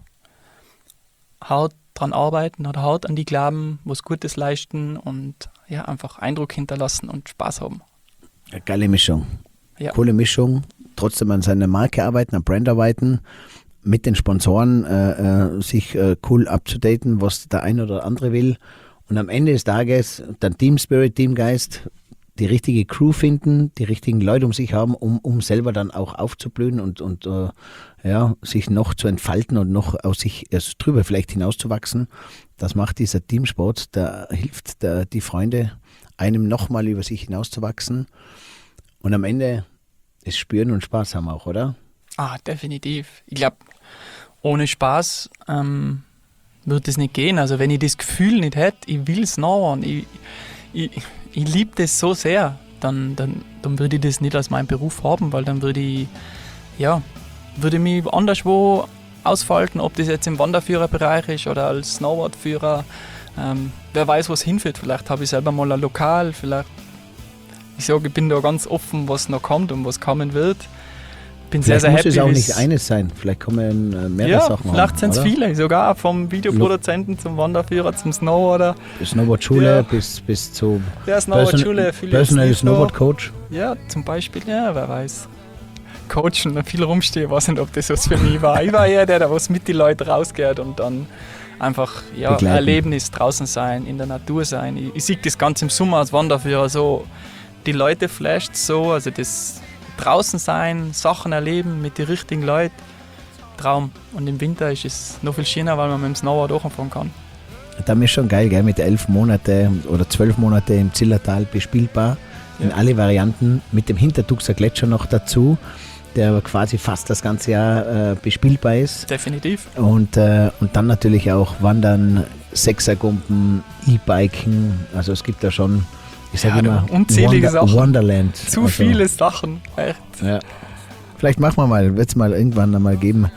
hart dran arbeiten oder hart an die glauben, was Gutes leisten und ja, einfach Eindruck hinterlassen und Spaß haben. Eine geile Mischung. Ja. Coole Mischung. Trotzdem an seiner Marke arbeiten, an Brand arbeiten, mit den Sponsoren äh, äh, sich äh, cool abzudaten, was der eine oder andere will. Und am Ende des Tages dann Team Spirit, Teamgeist, die richtige Crew finden, die richtigen Leute um sich haben, um, um selber dann auch aufzublühen und, und äh, ja, sich noch zu entfalten und noch aus sich erst drüber vielleicht hinauszuwachsen. Das macht dieser Teamsport, da hilft der, die Freunde einem nochmal über sich hinauszuwachsen. Und am Ende ist Spüren und Spaß haben auch, oder? Ah, definitiv. Ich glaube, ohne Spaß ähm, wird es nicht gehen. Also wenn ich das Gefühl nicht hätte, ich will es nachhauen, ich, ich, ich liebe das so sehr, dann, dann, dann würde ich das nicht als meinen Beruf haben, weil dann würde ich, ja, würde ich mich anderswo ausfalten, ob das jetzt im Wanderführerbereich ist oder als Snowboardführer. Ähm, wer weiß, was hinführt. Vielleicht habe ich selber mal ein Lokal, vielleicht, ich sage, ich bin da ganz offen, was noch kommt und was kommen wird. Bin Vielleicht sehr, sehr muss happy. es auch wie's- nicht eines sein, vielleicht kommen äh, mehrere ja, Sachen. vielleicht sind es oder? viele, sogar vom Videoproduzenten zum Wanderführer, zum Snowboarder. Snowboard-Schule Ja. bis, bis zu Ja, Snowboard-Schule, viele Personal jetzt nicht so. Snowboard-Coach. Ja, zum Beispiel, ja, wer weiß. Coachen, viel rumstehen, weiß nicht, ob das was für mich war. Ich war eher der, der was mit den Leuten rausgeht und dann einfach ja, ein Begleiten. Erlebnis draußen sein, in der Natur sein. Ich, ich sehe das Ganze im Sommer als Wanderführer so, die Leute flasht so, also das draußen sein, Sachen erleben mit den richtigen Leuten, Traum. Und im Winter ist es noch viel schöner, weil man mit dem Snowboard auch anfangen kann. Dann ist schon geil, gell? Mit elf Monate oder zwölf Monate im Zillertal bespielbar, in Ja. alle Varianten, mit dem Hintertuxer Gletscher noch dazu, der quasi fast das ganze Jahr äh, bespielbar ist. Definitiv. Und, äh, und dann natürlich auch Wandern, Sechsergumpen, E-Biken, also es gibt da schon, ich sage Ja, immer, unzählige Sachen. Wonderland. Zu also, viele Sachen, echt. Ja. Vielleicht machen wir mal, wird es mal irgendwann einmal geben,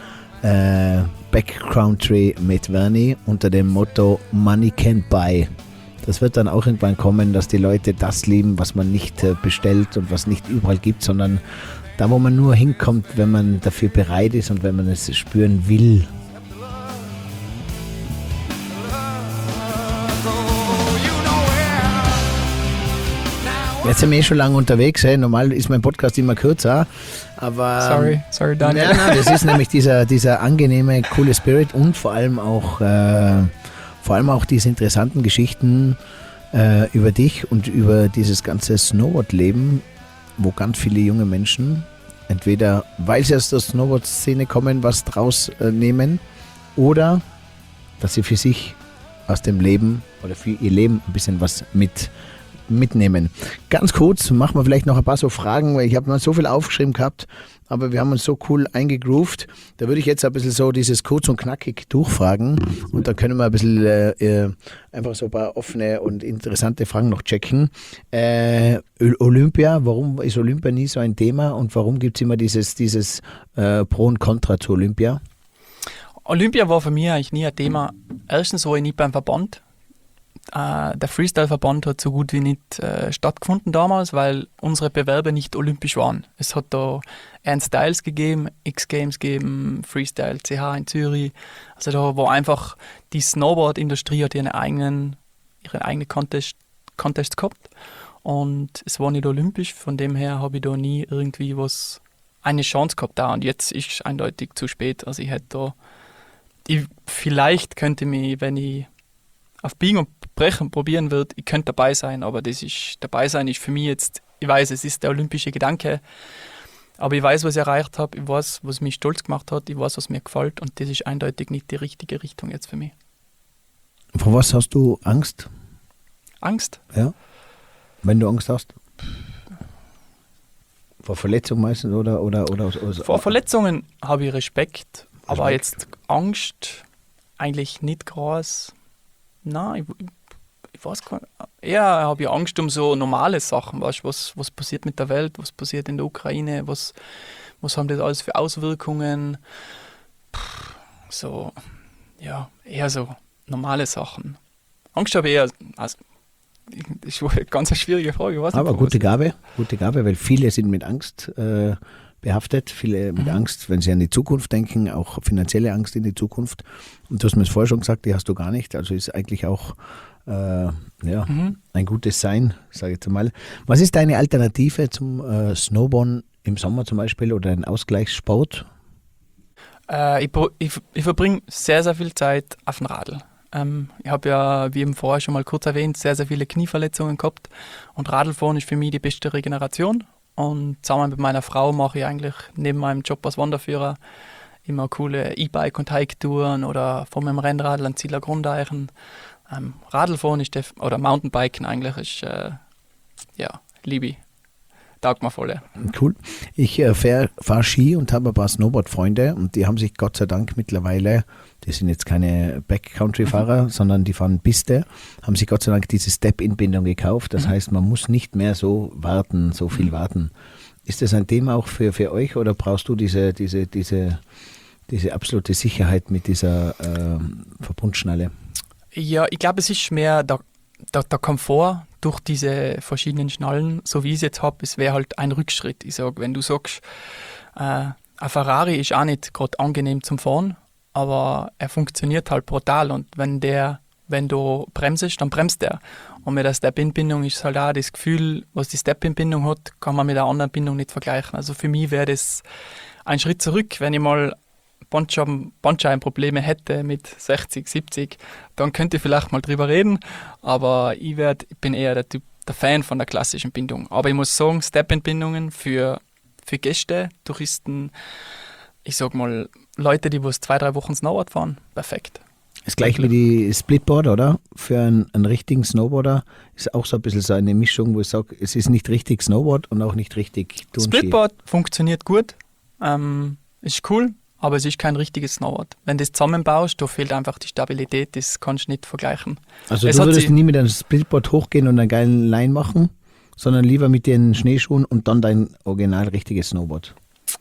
äh, Backcountry mit Verni unter dem Motto Money Can't Buy. Das wird dann auch irgendwann kommen, dass die Leute das lieben, was man nicht äh, bestellt und was nicht überall gibt, sondern da, wo man nur hinkommt, wenn man dafür bereit ist und wenn man es spüren will. Jetzt sind wir eh schon lange unterwegs. Hey. Normal ist mein Podcast immer kürzer. Aber, Sorry, sorry Daniel. Ja, nein, das ist nämlich dieser, dieser angenehme, coole Spirit und vor allem auch, äh, vor allem auch diese interessanten Geschichten äh, über dich und über dieses ganze Snowboard-Leben, wo ganz viele junge Menschen entweder, weil sie aus der Snowboard-Szene kommen, was draus äh, nehmen oder dass sie für sich aus dem Leben oder für ihr Leben ein bisschen was mit mitnehmen. Ganz kurz, machen wir vielleicht noch ein paar so Fragen, weil ich habe mal so viel aufgeschrieben gehabt, aber wir haben uns so cool eingegroovt. Da würde ich jetzt ein bisschen so dieses kurz und knackig durchfragen und dann können wir ein bisschen äh, einfach so ein paar offene und interessante Fragen noch checken. Äh, Olympia, warum ist Olympia nie so ein Thema und warum gibt es immer dieses, dieses äh, Pro und Contra zu Olympia? Olympia war für mich eigentlich nie ein Thema. Erstens war ich nicht beim Verband. Uh, der Freestyle-Verband hat so gut wie nicht uh, stattgefunden damals, weil unsere Bewerber nicht olympisch waren. Es hat da Ernst Styles gegeben, X-Games gegeben, Freestyle C H in Zürich. Also da war einfach die Snowboard-Industrie hat ihren eigenen, ihren eigenen Contest, Contest gehabt und es war nicht olympisch. Von dem her habe ich da nie irgendwie was, eine Chance gehabt da und jetzt ist es eindeutig zu spät. Also ich hätte da, ich, vielleicht könnte mich, wenn ich auf Biegen und Brechen probieren wird, ich könnte dabei sein, aber das ist, dabei sein ist für mich jetzt, ich weiß, es ist der olympische Gedanke, aber ich weiß, was ich erreicht habe, ich weiß, was mich stolz gemacht hat, ich weiß, was mir gefällt und das ist eindeutig nicht die richtige Richtung jetzt für mich. Vor was hast du Angst? Angst? Ja. Wenn du Angst hast? Vor Verletzung meistens oder oder oder, oder Vor Verletzungen habe ich Respekt, aber Respekt. jetzt Angst eigentlich nicht groß. Nein, ich, ich weiß gar nicht. Eher habe ich Angst um so normale Sachen, weißt, was, was passiert mit der Welt, was passiert in der Ukraine, was, was haben das alles für Auswirkungen. Puh, so, ja, eher so normale Sachen. Angst habe ich eher, also, das ist eine ganz schwierige Frage. Ich weiß nicht, Aber was- gute Gabe, gute Gabe, weil viele sind mit Angst äh, behaftet, viele mit Mhm. Angst, wenn sie an die Zukunft denken, auch finanzielle Angst in die Zukunft. Und du hast mir das vorher schon gesagt, die hast du gar nicht. Also ist eigentlich auch äh, ja, Mhm. ein gutes Sein, sage ich jetzt mal. Was ist deine Alternative zum äh, Snowboarden im Sommer zum Beispiel oder ein Ausgleichssport? Äh, ich, pro- ich, ich verbringe sehr, sehr viel Zeit auf dem Radl. Ähm, ich habe ja, wie eben vorher schon mal kurz erwähnt, sehr, sehr viele Knieverletzungen gehabt. Und Radlfahren ist für mich die beste Regeneration. Und zusammen mit meiner Frau mache ich eigentlich neben meinem Job als Wanderführer immer coole E-Bike- und Hike-Touren oder von meinem Rennradl an Zieler Grundeichen. Ähm, Radlfahren ist def- oder Mountainbiken eigentlich ist, äh, ja, liebe ich. Taugt mir voll. Ja. Cool. Ich äh, fahre fahr Ski und habe ein paar Snowboard-Freunde und die haben sich Gott sei Dank mittlerweile, die sind jetzt keine Backcountry-Fahrer, Mhm. sondern die fahren Piste, haben sich Gott sei Dank diese Step-In-Bindung gekauft. Das Mhm. heißt, man muss nicht mehr so warten, so viel warten. Ist das ein Thema auch für, für euch oder brauchst du diese, diese, diese, diese absolute Sicherheit mit dieser ähm, Verbundschnalle? Ja, ich glaube, es ist mehr der, der, der Komfort durch diese verschiedenen Schnallen, so wie ich es jetzt habe, es wäre halt ein Rückschritt. Ich sage, wenn du sagst, äh, ein Ferrari ist auch nicht gerade angenehm zum Fahren, aber er funktioniert halt brutal und wenn der, wenn du bremsest, dann bremst der. Und mit der Step-In-Bindung ist halt auch das Gefühl, was die Step-In-Bindung hat, kann man mit einer anderen Bindung nicht vergleichen. Also für mich wäre das ein Schritt zurück, wenn ich mal Bandscheiben, Bandscheibenprobleme hätte mit sechzig, siebzig, dann könnte ich vielleicht mal drüber reden, aber ich, werd, ich bin eher der Typ, der Fan von der klassischen Bindung. Aber ich muss sagen, Step-In-Bindungen für, für Gäste, Touristen, ich sag mal, Leute, die was zwei, drei Wochen Snowboard fahren, perfekt. Das gleiche wie die Splitboard, oder? Für einen, einen richtigen Snowboarder ist auch so ein bisschen so eine Mischung, wo ich sage, es ist nicht richtig Snowboard und auch nicht richtig Tourenski. Splitboard funktioniert gut, ähm, ist cool, aber es ist kein richtiges Snowboard. Wenn du das zusammenbaust, da fehlt einfach die Stabilität, das kannst du nicht vergleichen. Also Es du hat würdest sie- nie mit einem Splitboard hochgehen und einen geilen Line machen, sondern lieber mit den Schneeschuhen und dann dein original richtiges Snowboard.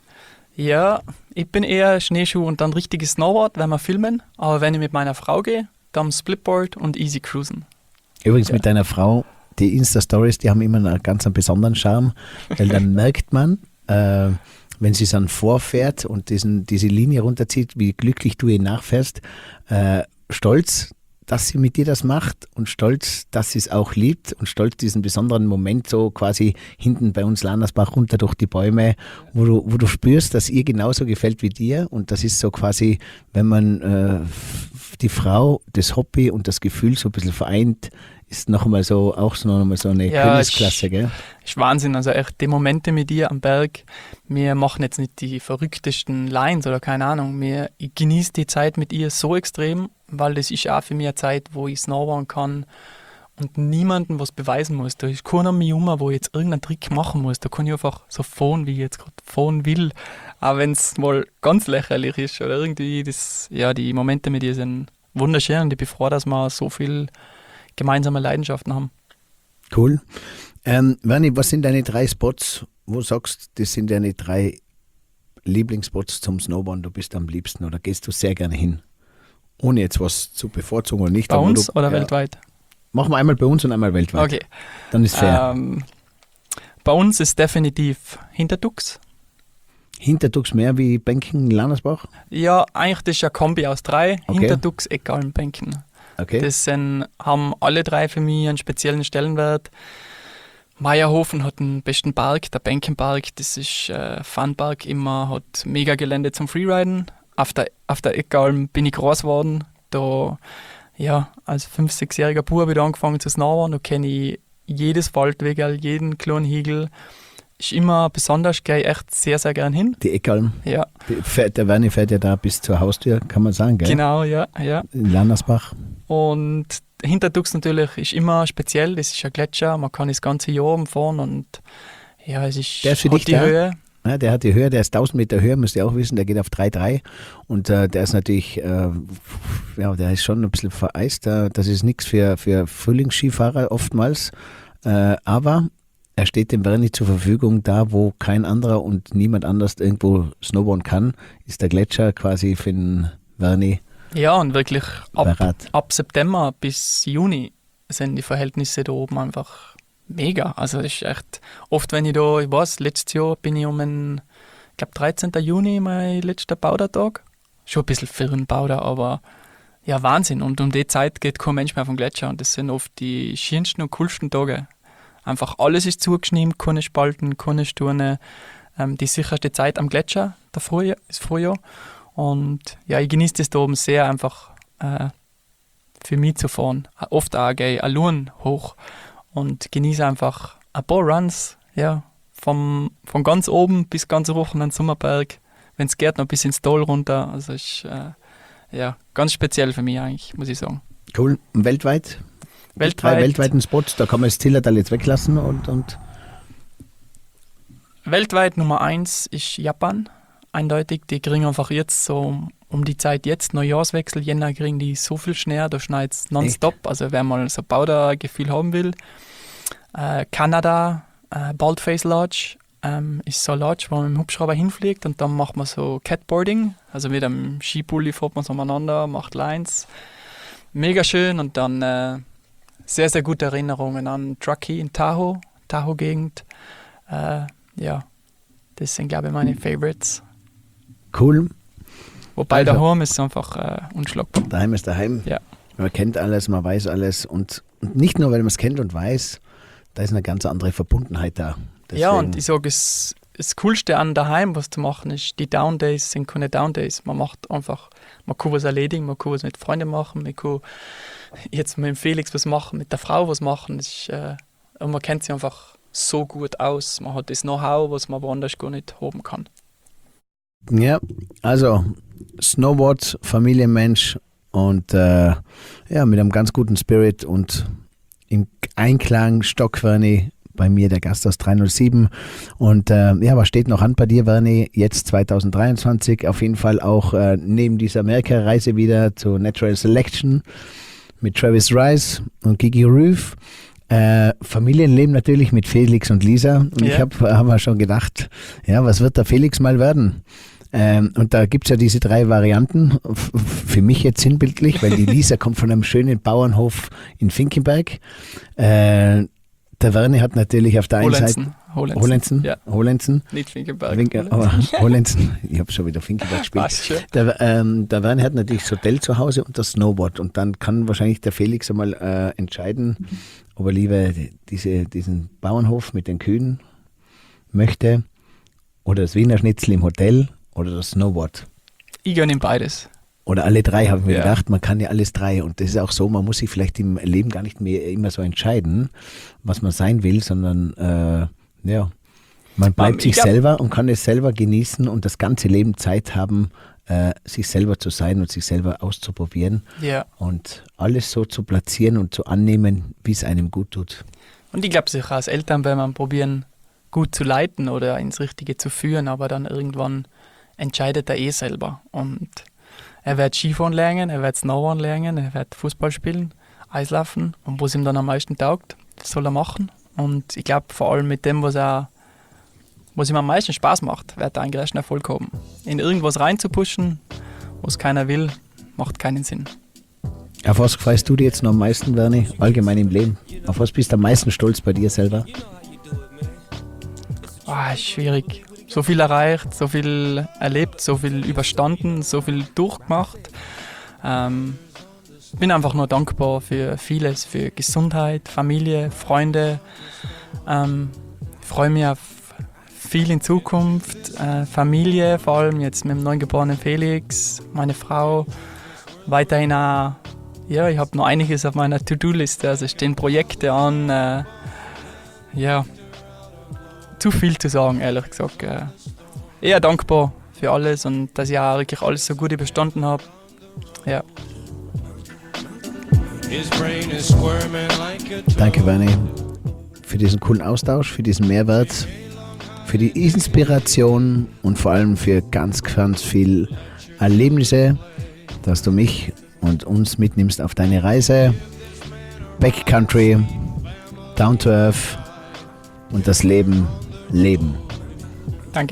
Ja, ich bin eher Schneeschuh und dann richtiges Snowboard, wenn wir filmen, aber wenn ich mit meiner Frau gehe, dann Splitboard und easy cruisen. Übrigens Ja. mit deiner Frau, die Insta-Stories, die haben immer einen ganz einen besonderen Charme, weil dann merkt man, äh, wenn sie dann vorfährt und diesen, diese Linie runterzieht, wie glücklich du ihr nachfährst, äh, stolz, dass sie mit dir das macht und stolz, dass sie es auch liebt und stolz diesen besonderen Moment so quasi hinten bei uns Landersbach runter durch die Bäume, wo du, wo du spürst, dass ihr genauso gefällt wie dir und das ist so quasi, wenn man äh, die Frau, das Hobby und das Gefühl so ein bisschen vereint, ist noch einmal so, auch so noch einmal so eine Ja, Königsklasse, gell? Ist Wahnsinn, also echt die Momente mit dir am Berg, wir machen jetzt nicht die verrücktesten Lines oder keine Ahnung, wir, ich genieße die Zeit mit ihr so extrem, weil das ist auch für mich eine Zeit, wo ich snowboarden kann und niemandem was beweisen muss. Da ist keiner mehr rum, wo ich jetzt irgendeinen Trick machen muss. Da kann ich einfach so fahren, wie ich jetzt gerade fahren will. Auch wenn es mal ganz lächerlich ist oder irgendwie, das, ja, die Momente mit ihr sind wunderschön und ich bin froh, dass wir so viel gemeinsame Leidenschaften haben. Cool. Ähm, Werni, was sind deine drei Spots, wo du sagst, das sind deine drei Lieblingsspots zum Snowboarden, du bist am liebsten oder gehst du sehr gerne hin? Ohne jetzt was zu bevorzugen oder nicht. Bei aber wo uns du, oder ja, weltweit? Machen wir einmal bei uns und einmal weltweit. Okay. Dann ist fair. Ähm, bei uns ist definitiv Hinterdux. Hinterdux mehr wie Benken, Landersbach? Ja, eigentlich das ist ein Kombi aus drei. Okay. Hinterdux, Eckalm, Benken. Okay. Das sind, haben alle drei für mich einen speziellen Stellenwert. Meierhofen hat den besten Park, der Benkenpark. Das ist äh, Funpark immer, hat mega Gelände zum Freeriden. Auf der, auf der Eckalm bin ich groß geworden. Da, ja, als fünf-, sechsjähriger Bub habe ich da angefangen zu snowboarden. Da kenne ich jedes Waldwegel, jeden kleinen Hügel. Ist immer besonders, gehe ich echt sehr, sehr gern hin. Die Eckalm. Ja, Die fährt, der Werni fährt ja da bis zur Haustür, kann man sagen, gell? genau, ja, ja. In Landersbach. Und Hintertux natürlich ist immer speziell, das ist ein Gletscher, man kann das ganze Jahr umfahren und ja, es ist, Der ist für hat dich die da? Höhe. Ja, der hat die Höhe, der ist tausend Meter Höhe, müsst ihr auch wissen, der geht auf drei Komma drei und äh, der ist natürlich, äh, ja, der ist schon ein bisschen vereist, äh, das ist nichts für, für Frühlingsskifahrer oftmals, äh, aber er steht dem Verni zur Verfügung, da wo kein anderer und niemand anders irgendwo snowboarden kann, ist der Gletscher quasi für den Verni Ja, und wirklich ab, parat. ab September bis Juni sind die Verhältnisse da oben einfach mega. Also es ist echt, oft wenn ich da, ich weiß, letztes Jahr bin ich um den, ich glaube dreizehnten Juni mein letzter Baudertag. Schon ein bisschen für einen Bauder, aber ja, Wahnsinn. Und um die Zeit geht kein Mensch mehr vom Gletscher und das sind oft die schönsten und coolsten Tage. Einfach alles ist zugeschnitten, keine Spalten, keine Sturne. Ähm, die sicherste Zeit am Gletscher, der Frühjahr, ist Frühjahr. Und ja, ich genieße das da oben sehr, einfach äh, für mich zu fahren. Oft auch gehe ich allein hoch und genieße einfach ein paar Runs, ja, vom, von ganz oben bis ganz hoch an den Sommerberg. Wenn es geht, noch bis ins Tal runter. Also ist äh, ja, ganz speziell für mich eigentlich, muss ich sagen. Cool. Und weltweit? Weltweit, Drei weltweiten Spots, da kann man das Zillertal jetzt weglassen und, und weltweit Nummer eins ist Japan. Eindeutig, die kriegen einfach jetzt so um die Zeit jetzt, Neujahrswechsel, Jänner, kriegen die so viel Schnee, da schneit es nonstop. Also wer mal so ein Powder-Gefühl haben will. Äh, Kanada, äh, Baldface Lodge, ähm, ist so eine Lodge, wo man mit dem Hubschrauber hinfliegt und dann macht man so Catboarding. Also mit einem Skipulli fährt man so umeinander, macht Lines. Mega schön und dann äh, sehr, sehr gute Erinnerungen an Truckee in Tahoe, Tahoe-Gegend. Äh, ja, das sind, glaube ich, meine Favorites. cool. Wobei Also- daheim ist es einfach äh, unschlagbar. Daheim ist daheim. Ja. Man kennt alles, man weiß alles und, und nicht nur, weil man es kennt und weiß, da ist eine ganz andere Verbundenheit da. Ja, und Deswegen- ich sage, das, das Coolste an daheim, was zu machen ist, die Down Days sind keine Down Days. Man macht einfach, man kann was erledigen, man kann was mit Freunden machen, man kann jetzt mit dem Felix was machen, mit der Frau was machen. Das ist, äh, und man kennt sich einfach so gut aus. Man hat das Know-how, was man woanders gar nicht haben kann. Ja, also Snowboard, Familienmensch und äh, ja, mit einem ganz guten Spirit und im Einklang Stock Verni, bei mir der Gast aus dreihundertsieben. Und äh, ja, was steht noch an bei dir, Verni? Jetzt zwanzig dreiundzwanzig auf jeden Fall auch äh, neben dieser Amerika-Reise wieder zu Natural Selection mit Travis Rice und Gigi Roof. Äh, Familienleben natürlich mit Felix und Lisa. Und Ja. ich habe hab mir schon gedacht, ja, was wird der Felix mal werden? Ähm, und da gibt es ja diese drei Varianten, F- für mich jetzt sinnbildlich, weil die Lisa kommt von einem schönen Bauernhof in Finkenberg. Äh, der Verni hat natürlich auf der einen Seite Holenzen. Holenzen. Holenzen, Ja, Holenzen, nicht Finkenberg. Winke, aber Holenzen, ich habe schon wieder Finkenberg gespielt. Passt schon. Der, ähm, der Verni hat natürlich das Hotel zu Hause und das Snowboard und dann kann wahrscheinlich der Felix einmal äh, entscheiden, ob er lieber diese, diesen Bauernhof mit den Kühen möchte oder das Wiener Schnitzel im Hotel oder das Snowboard. Ich gönne ihm beides. Oder alle drei, haben wir Ja. gedacht, man kann ja alles drei. Und das ist auch so, man muss sich vielleicht im Leben gar nicht mehr immer so entscheiden, was man sein will, sondern äh, ja, man bleibt ich sich glaub- selber und kann es selber genießen und das ganze Leben Zeit haben, äh, sich selber zu sein und sich selber auszuprobieren Ja. und alles so zu platzieren und zu annehmen, wie es einem gut tut. Und ich glaube sicher als Eltern, wenn man probieren, gut zu leiten oder ins Richtige zu führen, aber dann irgendwann entscheidet er eh selber. Und er wird Skifahren lernen, er wird Snowboarden lernen, er wird Fußball spielen, Eislaufen und was ihm dann am meisten taugt, das soll er machen. Und ich glaube vor allem mit dem, was er was ihm am meisten Spaß macht, wird er einen größten Erfolg haben. In irgendwas reinzupushen, was keiner will, macht keinen Sinn. Auf was freust du dich jetzt noch am meisten, Verni, allgemein im Leben? Auf was bist du am meisten stolz bei dir selber? Ah, ist schwierig. So viel erreicht, so viel erlebt, so viel überstanden, so viel durchgemacht. Ähm, bin einfach nur dankbar für vieles, für Gesundheit, Familie, Freunde. Ähm, freue mich auf viel in Zukunft, äh, Familie, vor allem jetzt mit dem neugeborenen Felix, meine Frau. Weiterhin auch, ja, ich habe noch einiges auf meiner To-Do-Liste, also es stehen Projekte an. Äh, ja, zu viel zu sagen, ehrlich gesagt. Äh, eher dankbar für alles und dass ich auch wirklich alles so gut überstanden habe. Ja. His brain is squirming like a toad. Danke, Bernie, für diesen coolen Austausch, für diesen Mehrwert, für die Inspiration und vor allem für ganz, ganz viel Erlebnisse, dass du mich und uns mitnimmst auf deine Reise. Backcountry, Down to Earth und das Leben leben. Danke.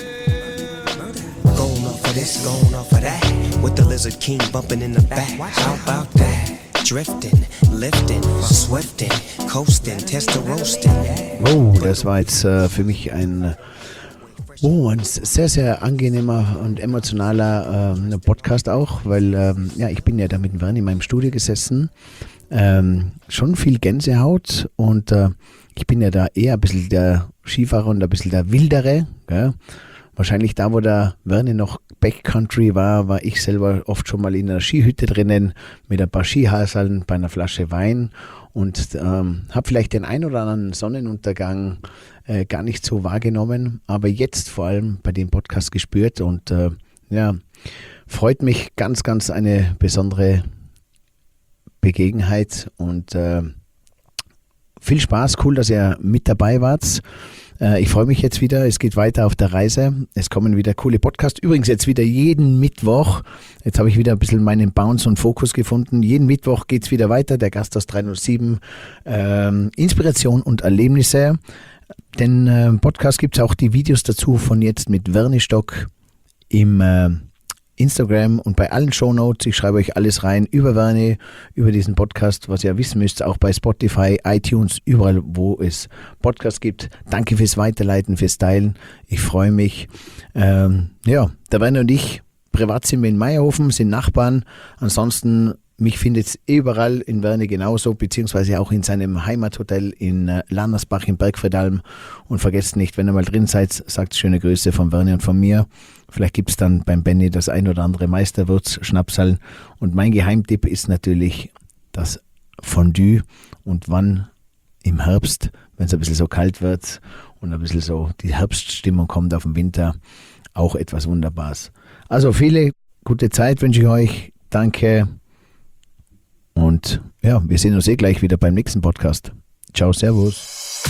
Going off of this, going off of that. With the Lizard King bumping in the back. How about that? Drifting, lifting, swifting, coasting, tester roasting. Oh, das war jetzt äh, für mich ein, oh, ein sehr, sehr angenehmer und emotionaler äh, Podcast auch, weil ähm, ja, ich bin ja da mit dem Werni in meinem Studio gesessen. Ähm, schon viel Gänsehaut und äh, ich bin ja da eher ein bisschen der Skifahrer und ein bisschen der Wildere. Gell? Wahrscheinlich da, wo der Werni noch Backcountry war, war ich selber oft schon mal in einer Skihütte drinnen mit ein paar Skihaseln, bei einer Flasche Wein und ähm, habe vielleicht den ein oder anderen Sonnenuntergang äh, gar nicht so wahrgenommen, aber jetzt vor allem bei dem Podcast gespürt und äh, ja, freut mich ganz, ganz eine besondere Begebenheit und äh, viel Spaß, cool, dass ihr mit dabei wart. Äh, ich freue mich jetzt wieder, es geht weiter auf der Reise, es kommen wieder coole Podcasts, übrigens jetzt wieder jeden Mittwoch, jetzt habe ich wieder ein bisschen meinen Bounce und Fokus gefunden, jeden Mittwoch geht es wieder weiter, der Gasthaus drei null sieben, ähm, Inspiration und Erlebnisse, den äh, Podcast gibt es auch die Videos dazu von jetzt mit Werni Stock im äh, Instagram und bei allen Shownotes. Ich schreibe euch alles rein über Werni, über diesen Podcast, was ihr wissen müsst, auch bei Spotify, iTunes, überall, wo es Podcasts gibt. Danke fürs Weiterleiten, fürs Teilen. Ich freue mich. Ähm, ja, der Werni und ich, privat sind wir in Meierhofen, sind Nachbarn. Ansonsten, mich findet es überall in Werni genauso, beziehungsweise auch in seinem Heimathotel in äh, Landersbach im Bergfriedalm. Und vergesst nicht, wenn ihr mal drin seid, sagt schöne Grüße von Werni und von mir. Vielleicht gibt es dann beim Benny das ein oder andere Meisterwurz-Schnapsal. Und mein Geheimtipp ist natürlich das Fondue. Und wann im Herbst, wenn es ein bisschen so kalt wird und ein bisschen so die Herbststimmung kommt auf den Winter, auch etwas Wunderbares. Also viele gute Zeit wünsche ich euch. Danke. Und ja, wir sehen uns eh gleich wieder beim nächsten Podcast. Ciao, servus.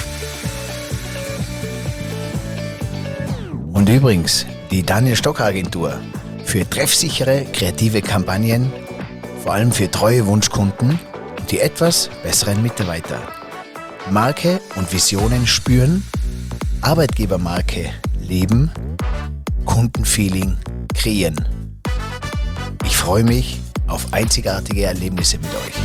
Und übrigens, die Daniel Stock Agentur für treffsichere, kreative Kampagnen, vor allem für treue Wunschkunden und die etwas besseren Mitarbeiter. Marke und Visionen spüren, Arbeitgebermarke leben, Kundenfeeling kreieren. Ich freue mich auf einzigartige Erlebnisse mit euch.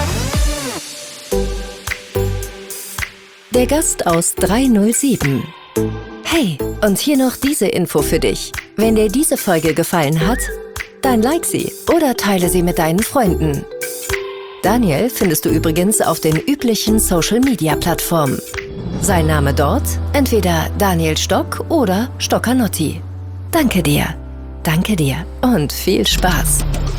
Der Gast aus drei null sieben. Hey, und hier noch diese Info für dich. Wenn dir diese Folge gefallen hat, dann like sie oder teile sie mit deinen Freunden. Daniel findest du übrigens auf den üblichen Social-Media-Plattformen. Sein Name dort entweder Daniel Stock oder Stoccanotti. Danke dir, danke dir und viel Spaß.